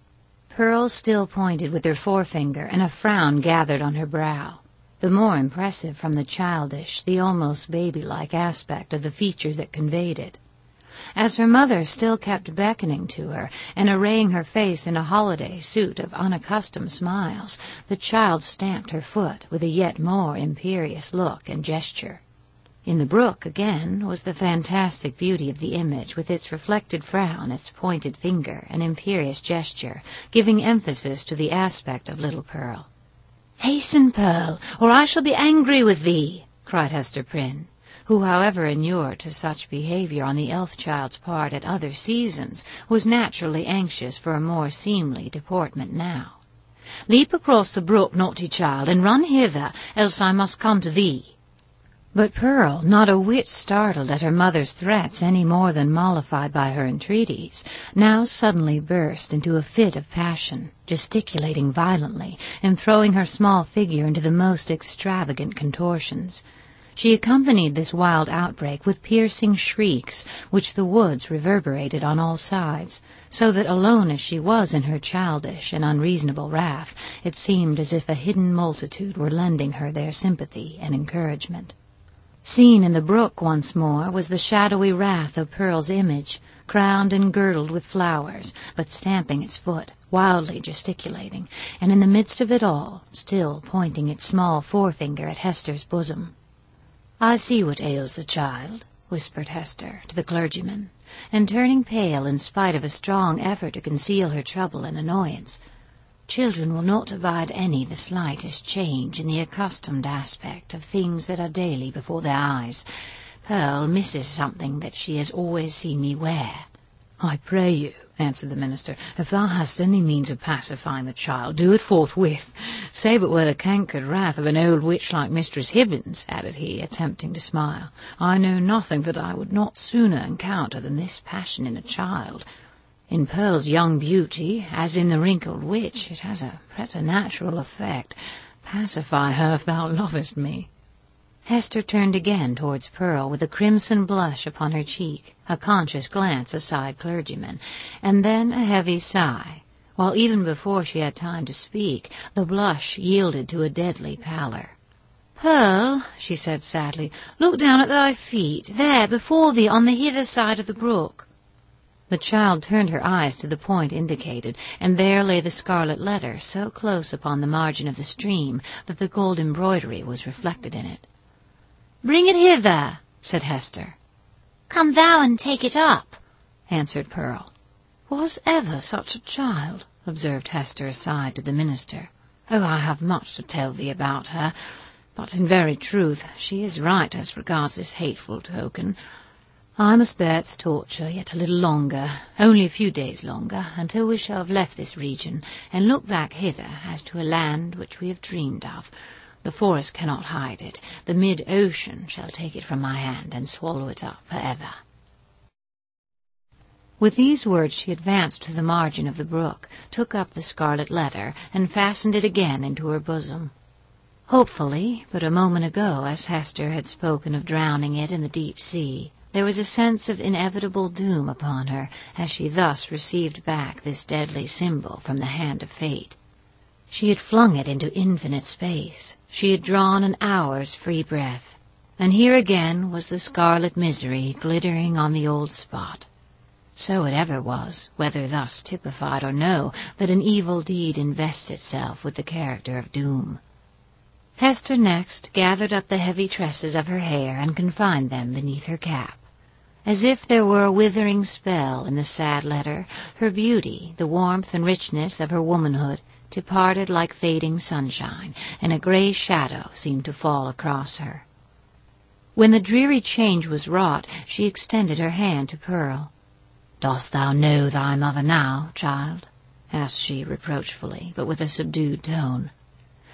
Pearl still pointed with her forefinger, and a frown gathered on her brow, the more impressive from the childish, the almost baby-like aspect of the features that conveyed it. As her mother still kept beckoning to her and arraying her face in a holiday suit of unaccustomed smiles, the child stamped her foot with a yet more imperious look and gesture. In the brook, again, was the fantastic beauty of the image, with its reflected frown, its pointed finger, and imperious gesture, giving emphasis to the aspect of little Pearl. "Hasten, Pearl, or I shall be angry with thee," cried Hester Prynne, who, however inured to such behaviour on the elf-child's part at other seasons, was naturally anxious for a more seemly deportment now. "Leap across the brook, naughty child, and run hither, else I must come to thee." But Pearl, not a whit startled at her mother's threats any more than mollified by her entreaties, now suddenly burst into a fit of passion, gesticulating violently, and throwing her small figure into the most extravagant contortions. She accompanied this wild outbreak with piercing shrieks, which the woods reverberated on all sides, so that, alone as she was in her childish and unreasonable wrath, it seemed as if a hidden multitude were lending her their sympathy and encouragement. Seen in the brook once more was the shadowy wrath of Pearl's image, crowned and girdled with flowers, but stamping its foot, wildly gesticulating, and in the midst of it all, still pointing its small forefinger at Hester's bosom. "I see what ails the child," whispered Hester to the clergyman, and turning pale in spite of a strong effort to conceal her trouble and annoyance. "Children will not abide any the slightest change in the accustomed aspect of things that are daily before their eyes. Pearl misses something that she has always seen me wear." "I pray you," answered the minister, "if thou hast any means of pacifying the child, do it forthwith, save it were the cankered wrath of an old witch like Mistress Hibbins," added he, attempting to smile. "I know nothing that I would not sooner encounter than this passion in a child. In Pearl's young beauty, as in the wrinkled witch, it has a preternatural effect. Pacify her if thou lovest me." Hester turned again towards Pearl with a crimson blush upon her cheek, a conscious glance aside clergyman, and then a heavy sigh, while even before she had time to speak, the blush yielded to a deadly pallor. "Pearl," she said sadly, "look down at thy feet, there before thee on the hither side of the brook." The child turned her eyes to the point indicated, and there lay the scarlet letter so close upon the margin of the stream that the gold embroidery was reflected in it. "Bring it hither," said Hester. "Come thou and take it up," answered Pearl. "Was ever such a child?" observed Hester aside to the minister. "Oh, I have much to tell thee about her, but in very truth she is right as regards this hateful token. I must bear its torture yet a little longer, only a few days longer, until we shall have left this region, and look back hither as to a land which we have dreamed of. The forest cannot hide it. The mid-ocean shall take it from my hand and swallow it up for ever." With these words she advanced to the margin of the brook, took up the scarlet letter, and fastened it again into her bosom. Hopefully, but a moment ago, as Hester had spoken of drowning it in the deep sea, there was a sense of inevitable doom upon her as she thus received back this deadly symbol from the hand of fate. She had flung it into infinite space. She had drawn an hour's free breath, and here again was the scarlet misery glittering on the old spot. So it ever was, whether thus typified or no, that an evil deed invests itself with the character of doom. Hester next gathered up the heavy tresses of her hair and confined them beneath her cap. As if there were a withering spell in the sad letter, her beauty, the warmth and richness of her womanhood, departed like fading sunshine, and a grey shadow seemed to fall across her. When the dreary change was wrought, she extended her hand to Pearl. "Dost thou know thy mother now, child?" asked she reproachfully, but with a subdued tone.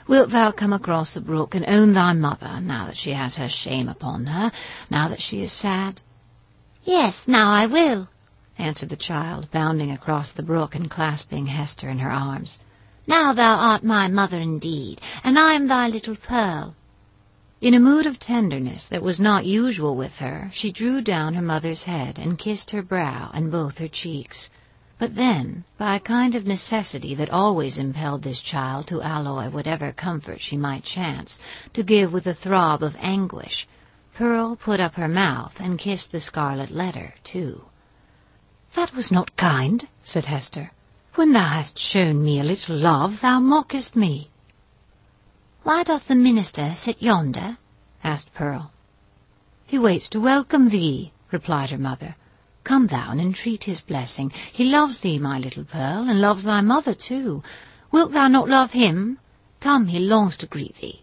Wilt thou come across the brook and own thy mother, now that she has her shame upon her, now that she is sad?" "Yes, now I will," answered the child, bounding across the brook and clasping Hester in her arms. "Now thou art my mother indeed, and I am thy little Pearl." In a mood of tenderness that was not usual with her, she drew down her mother's head and kissed her brow and both her cheeks. But then, by a kind of necessity that always impelled this child to alloy whatever comfort she might chance to give with a throb of anguish, Pearl put up her mouth and kissed the scarlet letter, too. "That was not kind," said Hester. "When thou hast shown me a little love, thou mockest me." "Why doth the minister sit yonder?" asked Pearl. "He waits to welcome thee," replied her mother. "Come thou and entreat his blessing. He loves thee, my little Pearl, and loves thy mother too. Wilt thou not love him? Come, he longs to greet thee."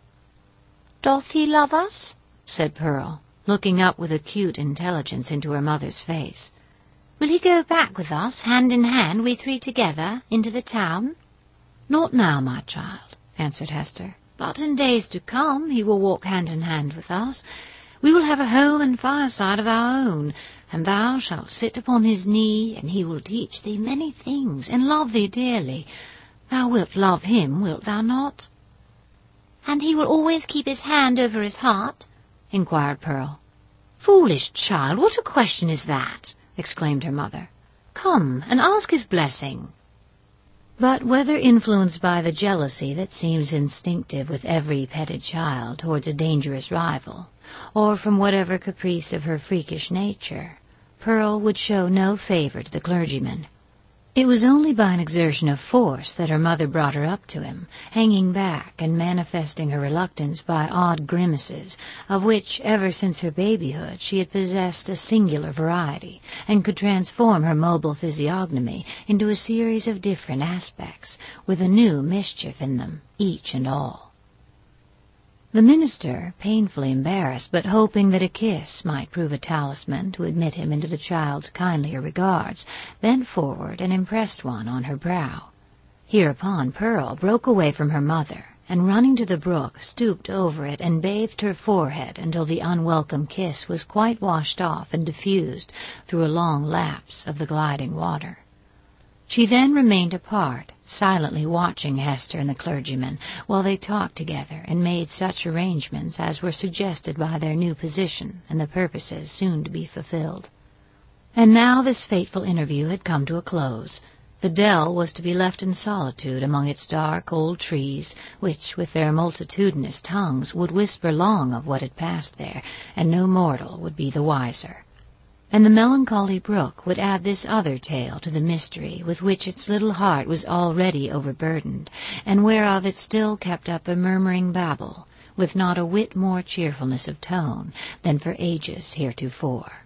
"Doth he love us?" said Pearl, looking up with acute intelligence into her mother's face. "Will he go back with us, hand in hand, we three together, into the town?" "Not now, my child," answered Hester. "But in days to come he will walk hand in hand with us. We will have a home and fireside of our own, and thou shalt sit upon his knee, and he will teach thee many things, and love thee dearly. Thou wilt love him, wilt thou not?" "And he will always keep his hand over his heart?" inquired Pearl. "Foolish child, what a question is that?" exclaimed her mother. "Come and ask his blessing." But whether influenced by the jealousy that seems instinctive with every petted child towards a dangerous rival, or from whatever caprice of her freakish nature, Pearl would show no favor to the clergyman. It was only by an exertion of force that her mother brought her up to him, hanging back and manifesting her reluctance by odd grimaces, of which, ever since her babyhood, she had possessed a singular variety, and could transform her mobile physiognomy into a series of different aspects, with a new mischief in them, each and all. The minister, painfully embarrassed, but hoping that a kiss might prove a talisman to admit him into the child's kindlier regards, bent forward and impressed one on her brow. Hereupon Pearl broke away from her mother, and running to the brook, stooped over it and bathed her forehead until the unwelcome kiss was quite washed off and diffused through a long lapse of the gliding water. She then remained apart, silently watching Hester and the clergyman while they talked together and made such arrangements as were suggested by their new position and the purposes soon to be fulfilled. And now this fateful interview had come to a close. The dell was to be left in solitude among its dark old trees, which, with their multitudinous tongues, would whisper long of what had passed there, and no mortal would be the wiser. And the melancholy brook would add this other tale to the mystery with which its little heart was already overburdened, and whereof it still kept up a murmuring babble, with not a whit more cheerfulness of tone than for ages heretofore.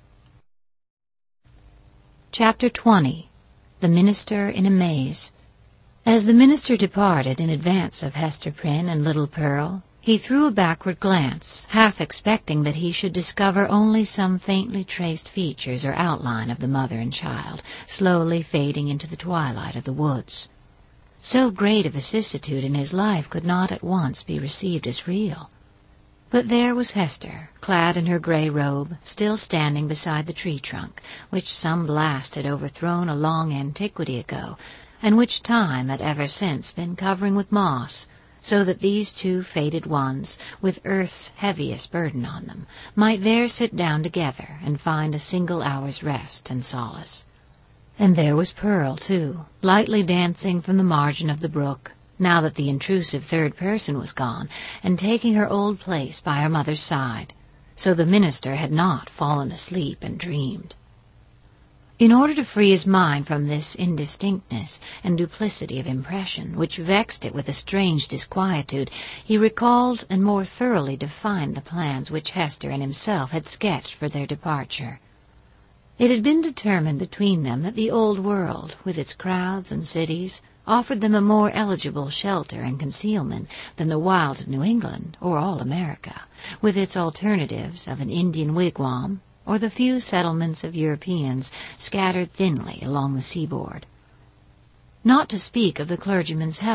Chapter twenty. The Minister in a Maze. As the minister departed in advance of Hester Prynne and little Pearl, he threw a backward glance, half expecting that he should discover only some faintly traced features or outline of the mother and child, slowly fading into the twilight of the woods. So great a vicissitude in his life could not at once be received as real. But there was Hester, clad in her grey robe, still standing beside the tree-trunk, which some blast had overthrown a long antiquity ago, and which time had ever since been covering with moss, so that these two fated ones, with earth's heaviest burden on them, might there sit down together and find a single hour's rest and solace. And there was Pearl, too, lightly dancing from the margin of the brook, now that the intrusive third person was gone, and taking her old place by her mother's side, so the minister had not fallen asleep and dreamed. In order to free his mind from this indistinctness and duplicity of impression, which vexed it with a strange disquietude, he recalled and more thoroughly defined the plans which Hester and himself had sketched for their departure. It had been determined between them that the old world, with its crowds and cities, offered them a more eligible shelter and concealment than the wilds of New England or all America, with its alternatives of an Indian wigwam, or the few settlements of Europeans scattered thinly along the seaboard. Not to speak of the clergyman's health,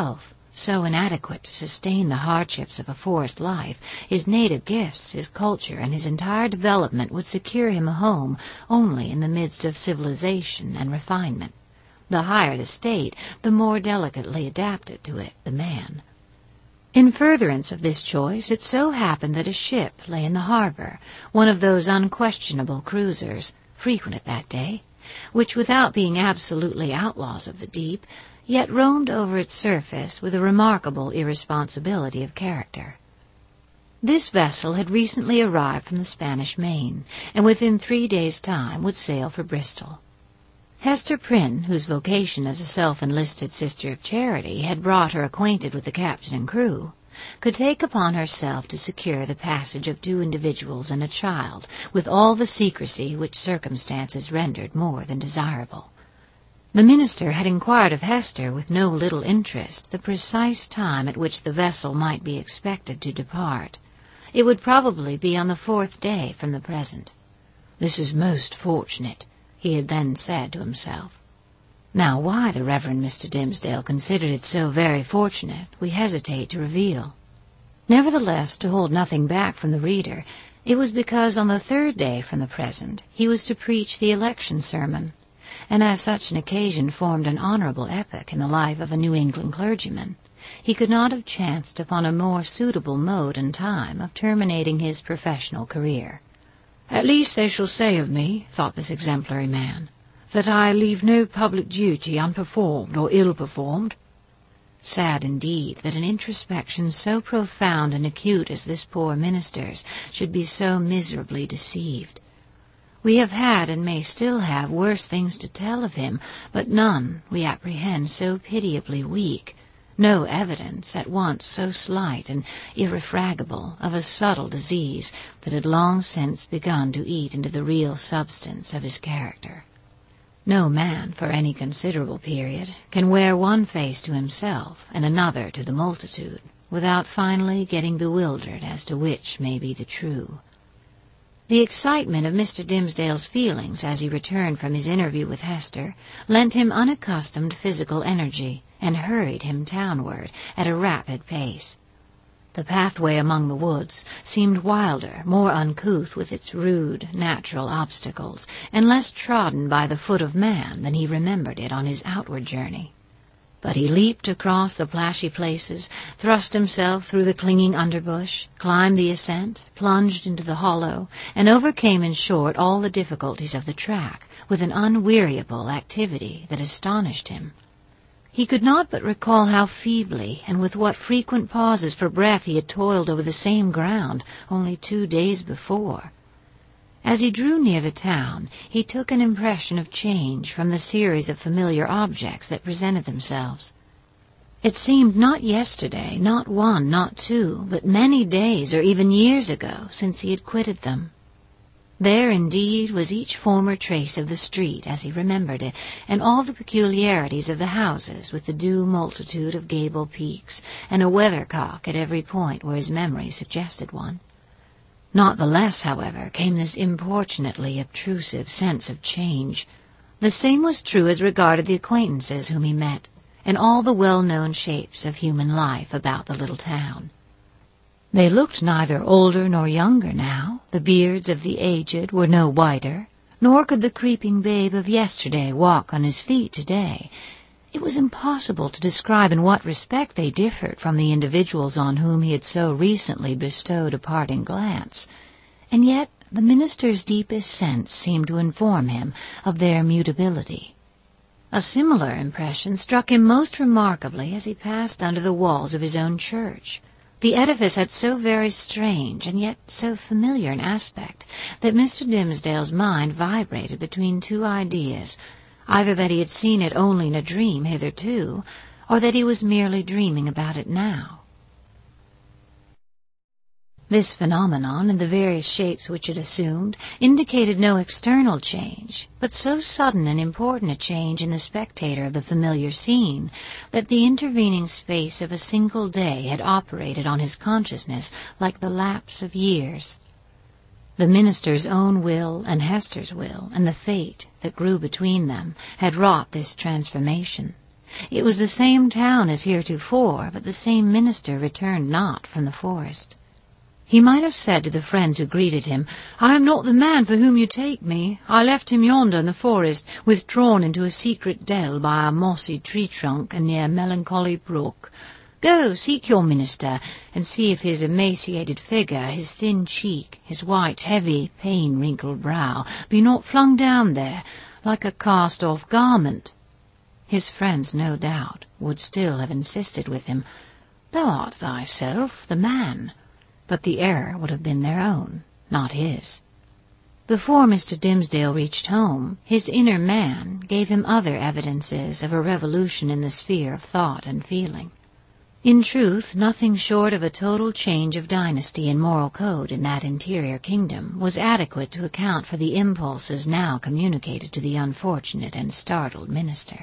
so inadequate to sustain the hardships of a forest life, his native gifts, his culture, and his entire development would secure him a home only in the midst of civilization and refinement. The higher the state, the more delicately adapted to it the man. In furtherance of this choice, it so happened that a ship lay in the harbor, one of those unquestionable cruisers, frequent at that day, which, without being absolutely outlaws of the deep, yet roamed over its surface with a remarkable irresponsibility of character. This vessel had recently arrived from the Spanish Main, and within three days' time would sail for Bristol. Hester Prynne, whose vocation as a self-enlisted Sister of Charity had brought her acquainted with the captain and crew, could take upon herself to secure the passage of two individuals and a child, with all the secrecy which circumstances rendered more than desirable. The minister had inquired of Hester with no little interest the precise time at which the vessel might be expected to depart. It would probably be on the fourth day from the present. "This is most fortunate," he had then said to himself. Now why the Reverend Mister Dimmesdale considered it so very fortunate we hesitate to reveal. Nevertheless, to hold nothing back from the reader, it was because on the third day from the present he was to preach the election sermon, and as such an occasion formed an honorable epoch in the life of a New England clergyman, he could not have chanced upon a more suitable mode and time of terminating his professional career. "At least they shall say of me," thought this exemplary man, "that I leave no public duty unperformed or ill-performed." Sad indeed that an introspection so profound and acute as this poor minister's should be so miserably deceived. We have had and may still have worse things to tell of him, but none, we apprehend, so pitiably weak, no evidence at once so slight and irrefragable of a subtle disease that had long since begun to eat into the real substance of his character. No man, for any considerable period, can wear one face to himself and another to the multitude, without finally getting bewildered as to which may be the true. The excitement of Mister Dimmesdale's feelings as he returned from his interview with Hester lent him unaccustomed physical energy, and hurried him townward at a rapid pace. The pathway among the woods seemed wilder, more uncouth with its rude, natural obstacles, and less trodden by the foot of man than he remembered it on his outward journey. But he leaped across the plashy places, thrust himself through the clinging underbush, climbed the ascent, plunged into the hollow, and overcame in short all the difficulties of the track with an unweariable activity that astonished him. He could not but recall how feebly and with what frequent pauses for breath he had toiled over the same ground only two days before. As he drew near the town, he took an impression of change from the series of familiar objects that presented themselves. It seemed not yesterday, not one, not two, but many days or even years ago since he had quitted them. There indeed was each former trace of the street as he remembered it, and all the peculiarities of the houses, with the due multitude of gable peaks, and a weathercock at every point where his memory suggested one. Not the less, however, came this importunately obtrusive sense of change. The same was true as regarded the acquaintances whom he met, and all the well-known shapes of human life about the little town. They looked neither older nor younger now. The beards of the aged were no whiter, nor could the creeping babe of yesterday walk on his feet today. It was impossible to describe in what respect they differed from the individuals on whom he had so recently bestowed a parting glance, and yet the minister's deepest sense seemed to inform him of their mutability. A similar impression struck him most remarkably as he passed under the walls of his own church. The edifice had so very strange and yet so familiar an aspect that Mister Dimmesdale's mind vibrated between two ideas, either that he had seen it only in a dream hitherto, or that he was merely dreaming about it now. This phenomenon, in the various shapes which it assumed, indicated no external change, but so sudden and important a change in the spectator of the familiar scene that the intervening space of a single day had operated on his consciousness like the lapse of years. The minister's own will and Hester's will, and the fate that grew between them, had wrought this transformation, It was the same town as heretofore, but the same minister returned not from the forest. He might have said to the friends who greeted him, "I am not the man for whom you take me. I left him yonder in the forest, withdrawn into a secret dell by a mossy tree trunk and near a melancholy brook. Go, seek your minister, and see if his emaciated figure, his thin cheek, his white, heavy, pain-wrinkled brow, be not flung down there, like a cast-off garment." His friends, no doubt, would still have insisted with him, "Thou art thyself, the man." But the error would have been their own, not his. Before Mister Dimmesdale reached home, his inner man gave him other evidences of a revolution in the sphere of thought and feeling. In truth, nothing short of a total change of dynasty and moral code in that interior kingdom was adequate to account for the impulses now communicated to the unfortunate and startled minister.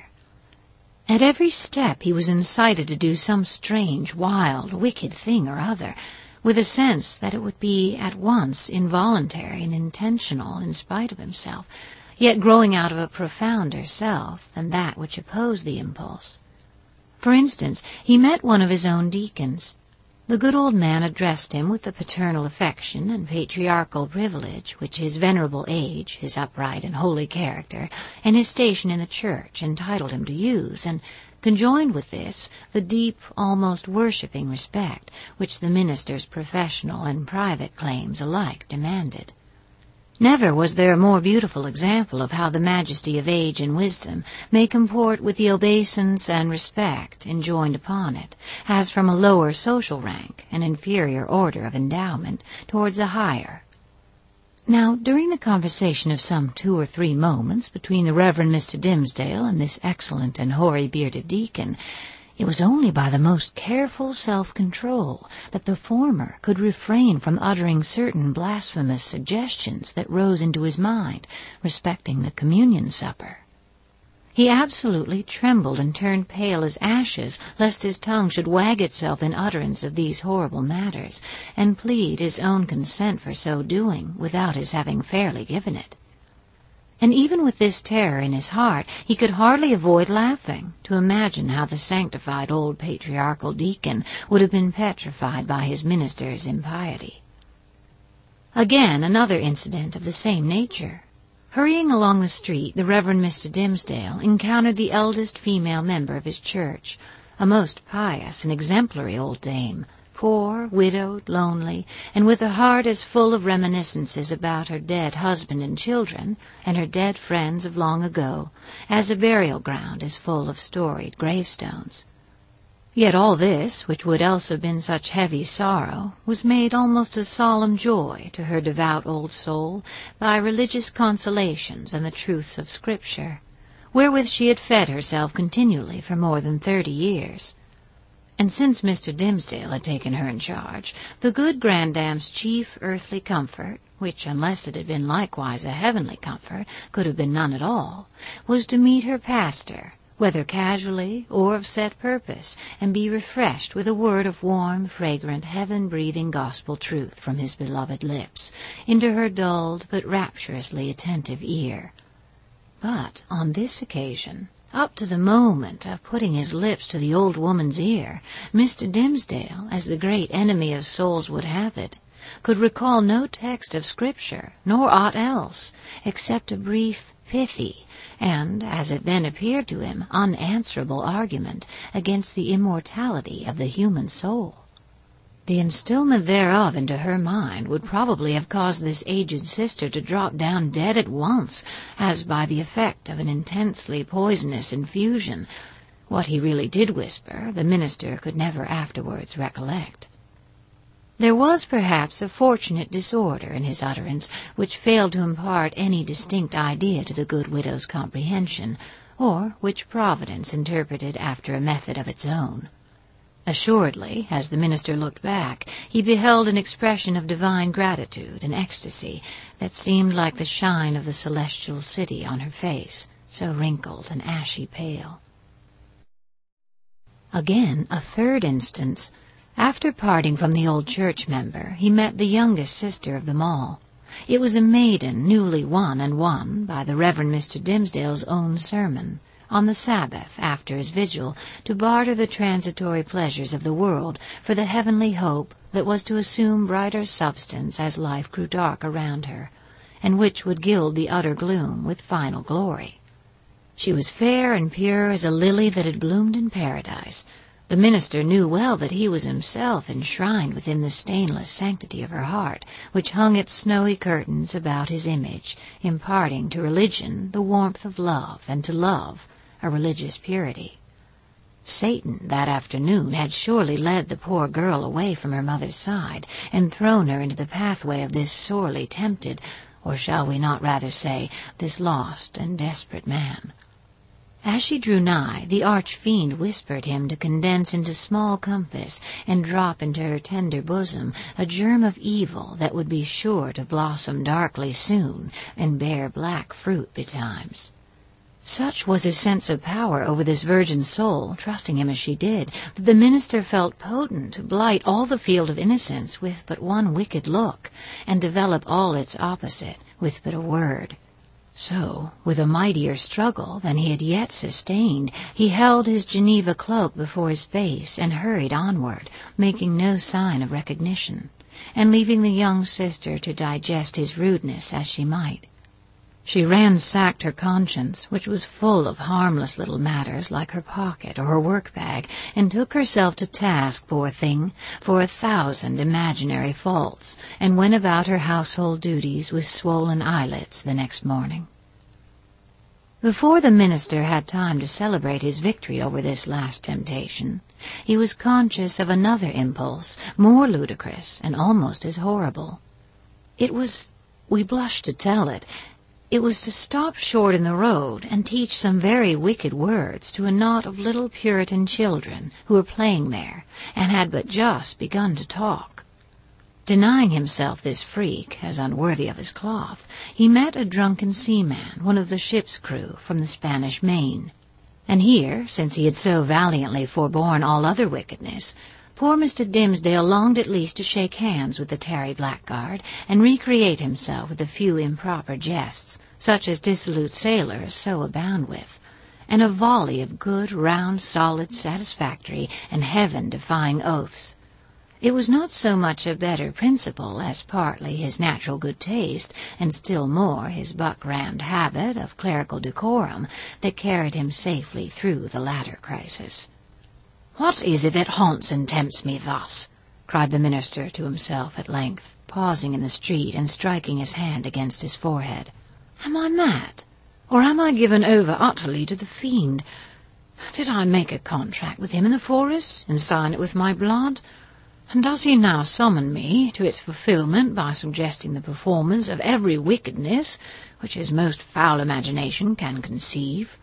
At every step he was incited to do some strange, wild, wicked thing or other, with a sense that it would be at once involuntary and intentional in spite of himself, yet growing out of a profounder self than that which opposed the impulse. For instance, he met one of his own deacons. The good old man addressed him with the paternal affection and patriarchal privilege which his venerable age, his upright and holy character, and his station in the church entitled him to use, and conjoined with this the deep, almost worshipping respect which the minister's professional and private claims alike demanded. Never was there a more beautiful example of how the majesty of age and wisdom may comport with the obeisance and respect enjoined upon it, as from a lower social rank and inferior order of endowment towards a higher. Now, during the conversation of some two or three moments between the Reverend Mister Dimmesdale and this excellent and hoary-bearded deacon, it was only by the most careful self-control that the former could refrain from uttering certain blasphemous suggestions that rose into his mind respecting the communion supper. He absolutely trembled and turned pale as ashes lest his tongue should wag itself in utterance of these horrible matters, and plead his own consent for so doing without his having fairly given it. And even with this terror in his heart, he could hardly avoid laughing to imagine how the sanctified old patriarchal deacon would have been petrified by his minister's impiety. Again, another incident of the same nature. Hurrying along the street, the Reverend Mister Dimmesdale encountered the eldest female member of his church, a most pious and exemplary old dame, poor, widowed, lonely, and with a heart as full of reminiscences about her dead husband and children, and her dead friends of long ago, as a burial ground is full of storied gravestones. Yet all this, which would else have been such heavy sorrow, was made almost a solemn joy to her devout old soul by religious consolations and the truths of Scripture, wherewith she had fed herself continually for more than thirty years. And since Mister Dimmesdale had taken her in charge, the good granddame's chief earthly comfort, which, unless it had been likewise a heavenly comfort, could have been none at all, was to meet her pastor, whether casually or of set purpose, and be refreshed with a word of warm, fragrant, heaven-breathing gospel truth from his beloved lips, into her dulled but rapturously attentive ear. But on this occasion, up to the moment of putting his lips to the old woman's ear, Mister Dimmesdale, as the great enemy of souls would have it, could recall no text of Scripture, nor aught else, except a brief, pithy, and, as it then appeared to him, unanswerable argument against the immortality of the human soul. The instilment thereof into her mind would probably have caused this aged sister to drop down dead at once, as by the effect of an intensely poisonous infusion. What he really did whisper, the minister could never afterwards recollect. There was perhaps a fortunate disorder in his utterance, which failed to impart any distinct idea to the good widow's comprehension, or which Providence interpreted after a method of its own. Assuredly, as the minister looked back, he beheld an expression of divine gratitude and ecstasy that seemed like the shine of the celestial city on her face, so wrinkled and ashy pale. Again, a third instance. After parting from the old church member, he met the youngest sister of them all. It was a maiden newly won and won by the Reverend Mister Dimmesdale's own sermon, on the Sabbath, after his vigil, to barter the transitory pleasures of the world for the heavenly hope that was to assume brighter substance as life grew dark around her, and which would gild the utter gloom with final glory. She was fair and pure as a lily that had bloomed in paradise. The minister knew well that he was himself enshrined within the stainless sanctity of her heart, which hung its snowy curtains about his image, imparting to religion the warmth of love, and to love a religious purity. Satan, that afternoon, had surely led the poor girl away from her mother's side, and thrown her into the pathway of this sorely tempted, or shall we not rather say, this lost and desperate man. As she drew nigh, the arch-fiend whispered him to condense into small compass and drop into her tender bosom a germ of evil that would be sure to blossom darkly soon and bear black fruit betimes. Such was his sense of power over this virgin soul, trusting him as she did, that the minister felt potent to blight all the field of innocence with but one wicked look, and develop all its opposite with but a word. So, with a mightier struggle than he had yet sustained, he held his Geneva cloak before his face and hurried onward, making no sign of recognition, and leaving the young sister to digest his rudeness as she might. She ransacked her conscience, which was full of harmless little matters like her pocket or her work-bag, and took herself to task, poor thing, for a thousand imaginary faults, and went about her household duties with swollen eyelids the next morning. Before the minister had time to celebrate his victory over this last temptation, he was conscious of another impulse, more ludicrous and almost as horrible. It was, we blush to tell it, It was to stop short in the road and teach some very wicked words to a knot of little Puritan children who were playing there and had but just begun to talk. Denying himself this freak as unworthy of his cloth, he met a drunken seaman, one of the ship's crew from the Spanish Main. And here, since he had so valiantly forborne all other wickedness, poor Mister Dimmesdale longed at least to shake hands with the tarry blackguard and recreate himself with a few improper jests, such as dissolute sailors so abound with, and a volley of good, round, solid, satisfactory, and heaven-defying oaths. It was not so much a better principle as partly his natural good taste, and still more his buck-rammed habit of clerical decorum, that carried him safely through the latter crisis. "What is it that haunts and tempts me thus?" cried the minister to himself at length, pausing in the street and striking his hand against his forehead. "Am I mad, or am I given over utterly to the fiend? Did I make a contract with him in the forest, and sign it with my blood? And does he now summon me to its fulfilment by suggesting the performance of every wickedness which his most foul imagination can conceive?"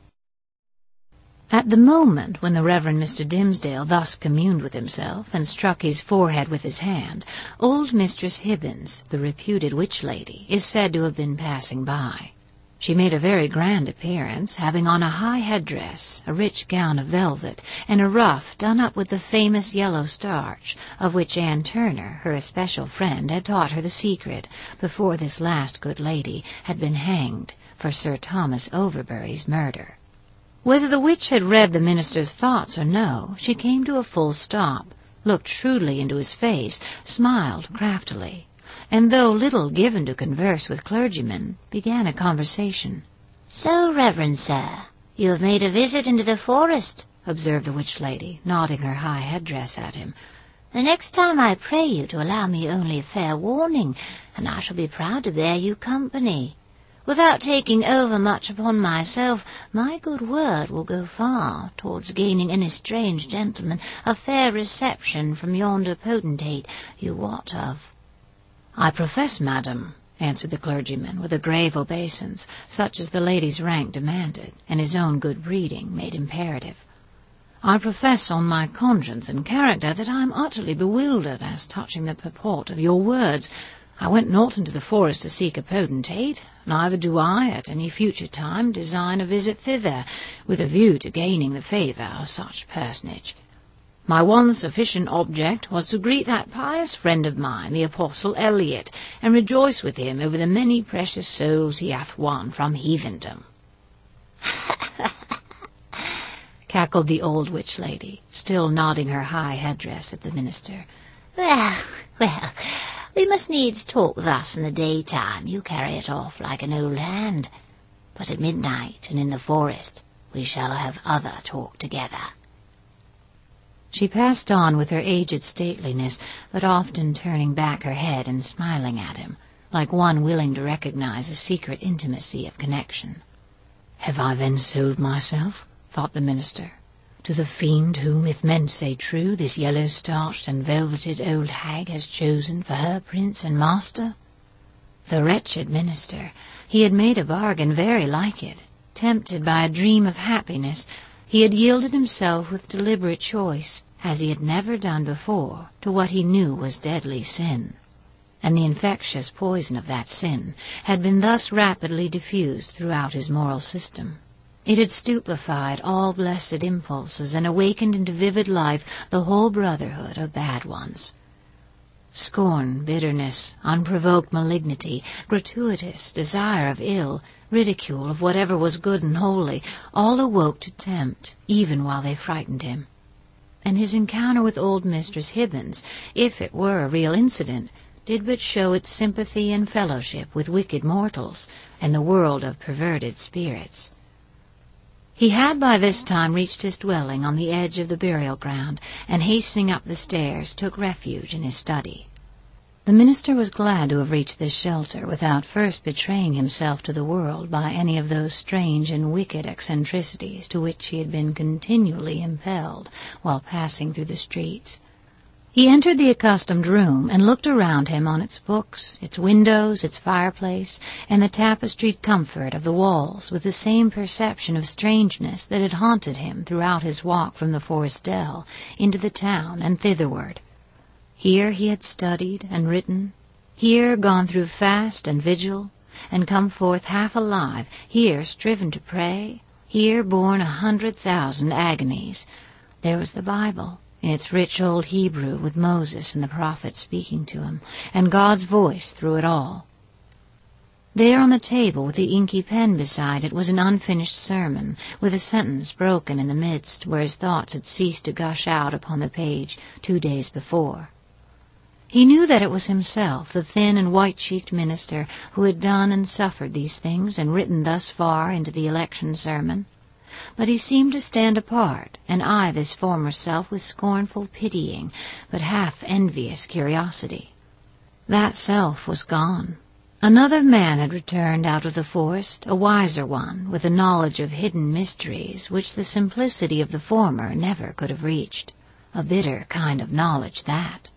At the moment when the Reverend Mister Dimmesdale thus communed with himself and struck his forehead with his hand, old Mistress Hibbins, the reputed witch-lady, is said to have been passing by. She made a very grand appearance, having on a high headdress, a rich gown of velvet, and a ruff done up with the famous yellow starch, of which Anne Turner, her especial friend, had taught her the secret, before this last good lady had been hanged for Sir Thomas Overbury's murder. Whether the witch had read the minister's thoughts or no, she came to a full stop, looked shrewdly into his face, smiled craftily, and though little given to converse with clergymen, began a conversation. "So, Reverend Sir, you have made a visit into the forest," observed the witch-lady, nodding her high headdress at him. "The next time I pray you to allow me only fair warning, and I shall be proud to bear you company. Without taking over much upon myself, my good word will go far towards gaining any strange gentleman a fair reception from yonder potentate you wot of." "I profess, madam," answered the clergyman, with a grave obeisance, such as the lady's rank demanded, and his own good breeding made imperative, "I profess on my conscience and character that I am utterly bewildered as touching the purport of your words. I went not into the forest to seek a potentate, neither do I, at any future time, design a visit thither, with a view to gaining the favour of such personage. My one sufficient object was to greet that pious friend of mine, the Apostle Eliot, and rejoice with him over the many precious souls he hath won from heathendom." cackled the old witch lady, still nodding her high headdress at the minister. Well, well, we must needs talk thus in the daytime. You carry it off like an old hand. But at midnight and in the forest we shall have other talk together. She passed on with her aged stateliness, but often turning back her head and smiling at him, like one willing to recognize a secret intimacy of connection. "Have I then sold myself," thought the minister, "to the fiend whom, if men say true, this yellow-starched and velveted old hag has chosen for her prince and master?" The wretched minister! He had made a bargain very like it. Tempted by a dream of happiness, he had yielded himself with deliberate choice, as he had never done before, to what he knew was deadly sin. And the infectious poison of that sin had been thus rapidly diffused throughout his moral system. It had stupefied all blessed impulses and awakened into vivid life the whole brotherhood of bad ones. Scorn, bitterness, unprovoked malignity, gratuitous desire of ill, ridicule of whatever was good and holy, all awoke to tempt, even while they frightened him. And his encounter with old Mistress Hibbins, if it were a real incident, did but show its sympathy and fellowship with wicked mortals and the world of perverted spirits. He had by this time reached his dwelling on the edge of the burial ground, and hastening up the stairs took refuge in his study. The minister was glad to have reached this shelter without first betraying himself to the world by any of those strange and wicked eccentricities to which he had been continually impelled while passing through the streets. He entered the accustomed room and looked around him on its books, its windows, its fireplace, and the tapestried comfort of the walls with the same perception of strangeness that had haunted him throughout his walk from the forest dell into the town and thitherward. Here he had studied and written, here gone through fast and vigil, and come forth half alive, here striven to pray, here borne a hundred thousand agonies. There was the Bible, in its rich old Hebrew, with Moses and the prophets speaking to him, and God's voice through it all. There on the table, with the inky pen beside it, was an unfinished sermon, with a sentence broken in the midst, where his thoughts had ceased to gush out upon the page two days before. He knew that it was himself, the thin and white-cheeked minister, who had done and suffered these things and written thus far into the election sermon. But he seemed to stand apart and eye this former self with scornful, pitying, but half-envious curiosity. That self was gone. Another man had returned out of the forest, a wiser one, with a knowledge of hidden mysteries which the simplicity of the former never could have reached. A bitter kind of knowledge, that.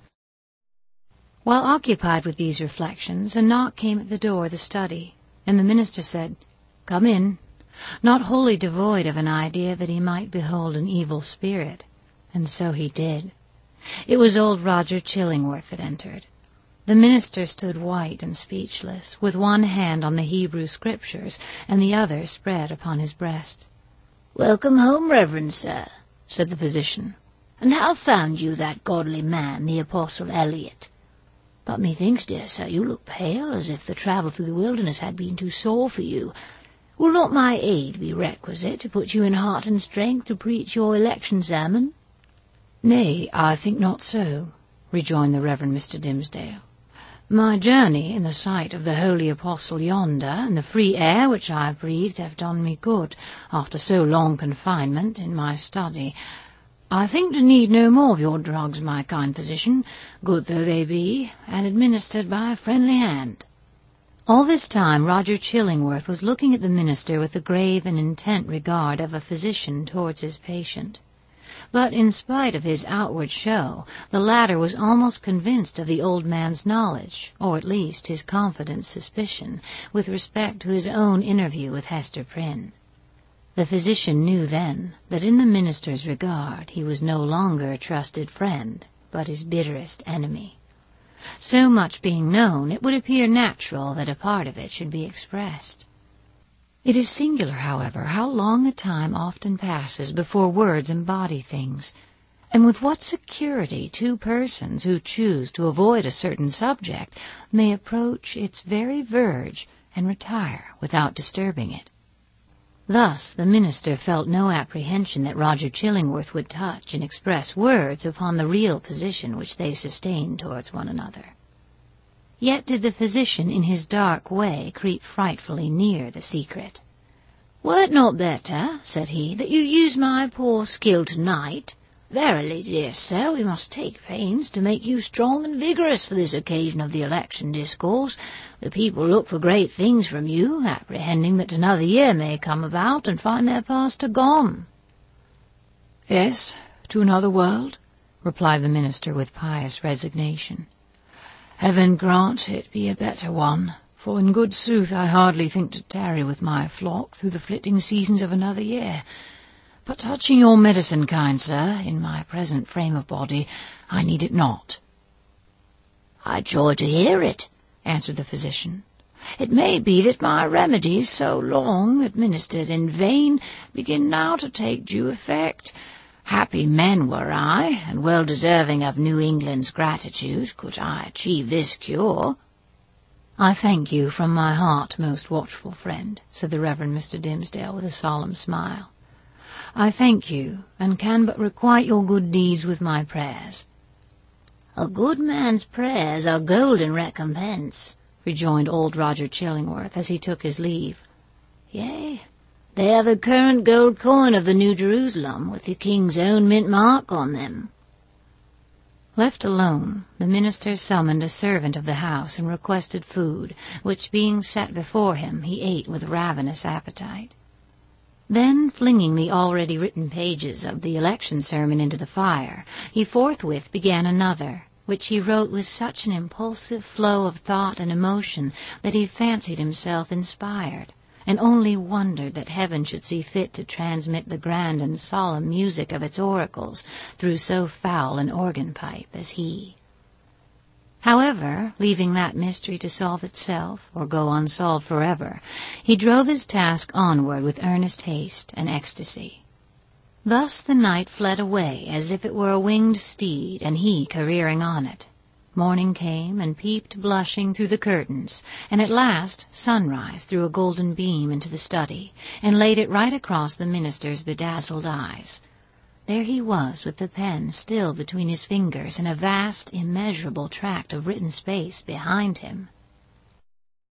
While occupied with these reflections, a knock came at the door of the study, and the minister said, "Come in," not wholly devoid of an idea that he might behold an evil spirit, and so he did. It was old Roger Chillingworth that entered. The minister stood white and speechless, with one hand on the Hebrew Scriptures and the other spread upon his breast. "Welcome home, Reverend Sir," said the physician. "And how found you that godly man, the Apostle Eliot? But methinks, dear sir, you look pale, as if the travel through the wilderness had been too sore for you. Will not my aid be requisite to put you in heart and strength to preach your election sermon?" "Nay, I think not so," rejoined the Reverend Mister Dimmesdale. "My journey in the sight of the holy apostle yonder, and the free air which I have breathed, have done me good, after so long confinement in my study. I think to need no more of your drugs, my kind physician, good though they be, and administered by a friendly hand." All this time Roger Chillingworth was looking at the minister with the grave and intent regard of a physician towards his patient. But in spite of his outward show, the latter was almost convinced of the old man's knowledge, or at least his confident suspicion, with respect to his own interview with Hester Prynne. The physician knew then that in the minister's regard he was no longer a trusted friend, but his bitterest enemy. So much being known, it would appear natural that a part of it should be expressed. It is singular, however, how long a time often passes before words embody things, and with what security two persons who choose to avoid a certain subject may approach its very verge and retire without disturbing it. Thus the minister felt no apprehension that Roger Chillingworth would touch and express words upon the real position which they sustained towards one another. Yet did the physician in his dark way creep frightfully near the secret. "Were it not better," said he, "that you use my poor skill tonight? Verily, dear sir, we must take pains to make you strong and vigorous for this occasion of the election discourse. The people look for great things from you, apprehending that another year may come about and find their pastor gone." "Yes, to another world," replied the minister with pious resignation. "Heaven grant it be a better one, for in good sooth I hardly think to tarry with my flock through the flitting seasons of another year. But touching your medicine, kind sir, in my present frame of body, I need it not." "I joy to hear it," answered the physician. "It may be that my remedies, so long administered in vain, begin now to take due effect. Happy men were I, and well deserving of New England's gratitude, could I achieve this cure." "I thank you from my heart, most watchful friend," said the Reverend Mister Dimmesdale with a solemn smile. "I thank you, and can but requite your good deeds with my prayers." "A good man's prayers are golden recompense," rejoined old Roger Chillingworth as he took his leave. "Yea, they are the current gold coin of the New Jerusalem, with the king's own mint mark on them." Left alone, the minister summoned a servant of the house and requested food, which being set before him, he ate with ravenous appetite. Then, flinging the already written pages of the election sermon into the fire, he forthwith began another, which he wrote with such an impulsive flow of thought and emotion that he fancied himself inspired, and only wondered that heaven should see fit to transmit the grand and solemn music of its oracles through so foul an organ-pipe as he. However, leaving that mystery to solve itself, or go unsolved forever, he drove his task onward with earnest haste and ecstasy. Thus the night fled away as if it were a winged steed, and he careering on it. Morning came and peeped blushing through the curtains, and at last sunrise threw a golden beam into the study, and laid it right across the minister's bedazzled eyes. There he was with the pen still between his fingers and a vast, immeasurable tract of written space behind him.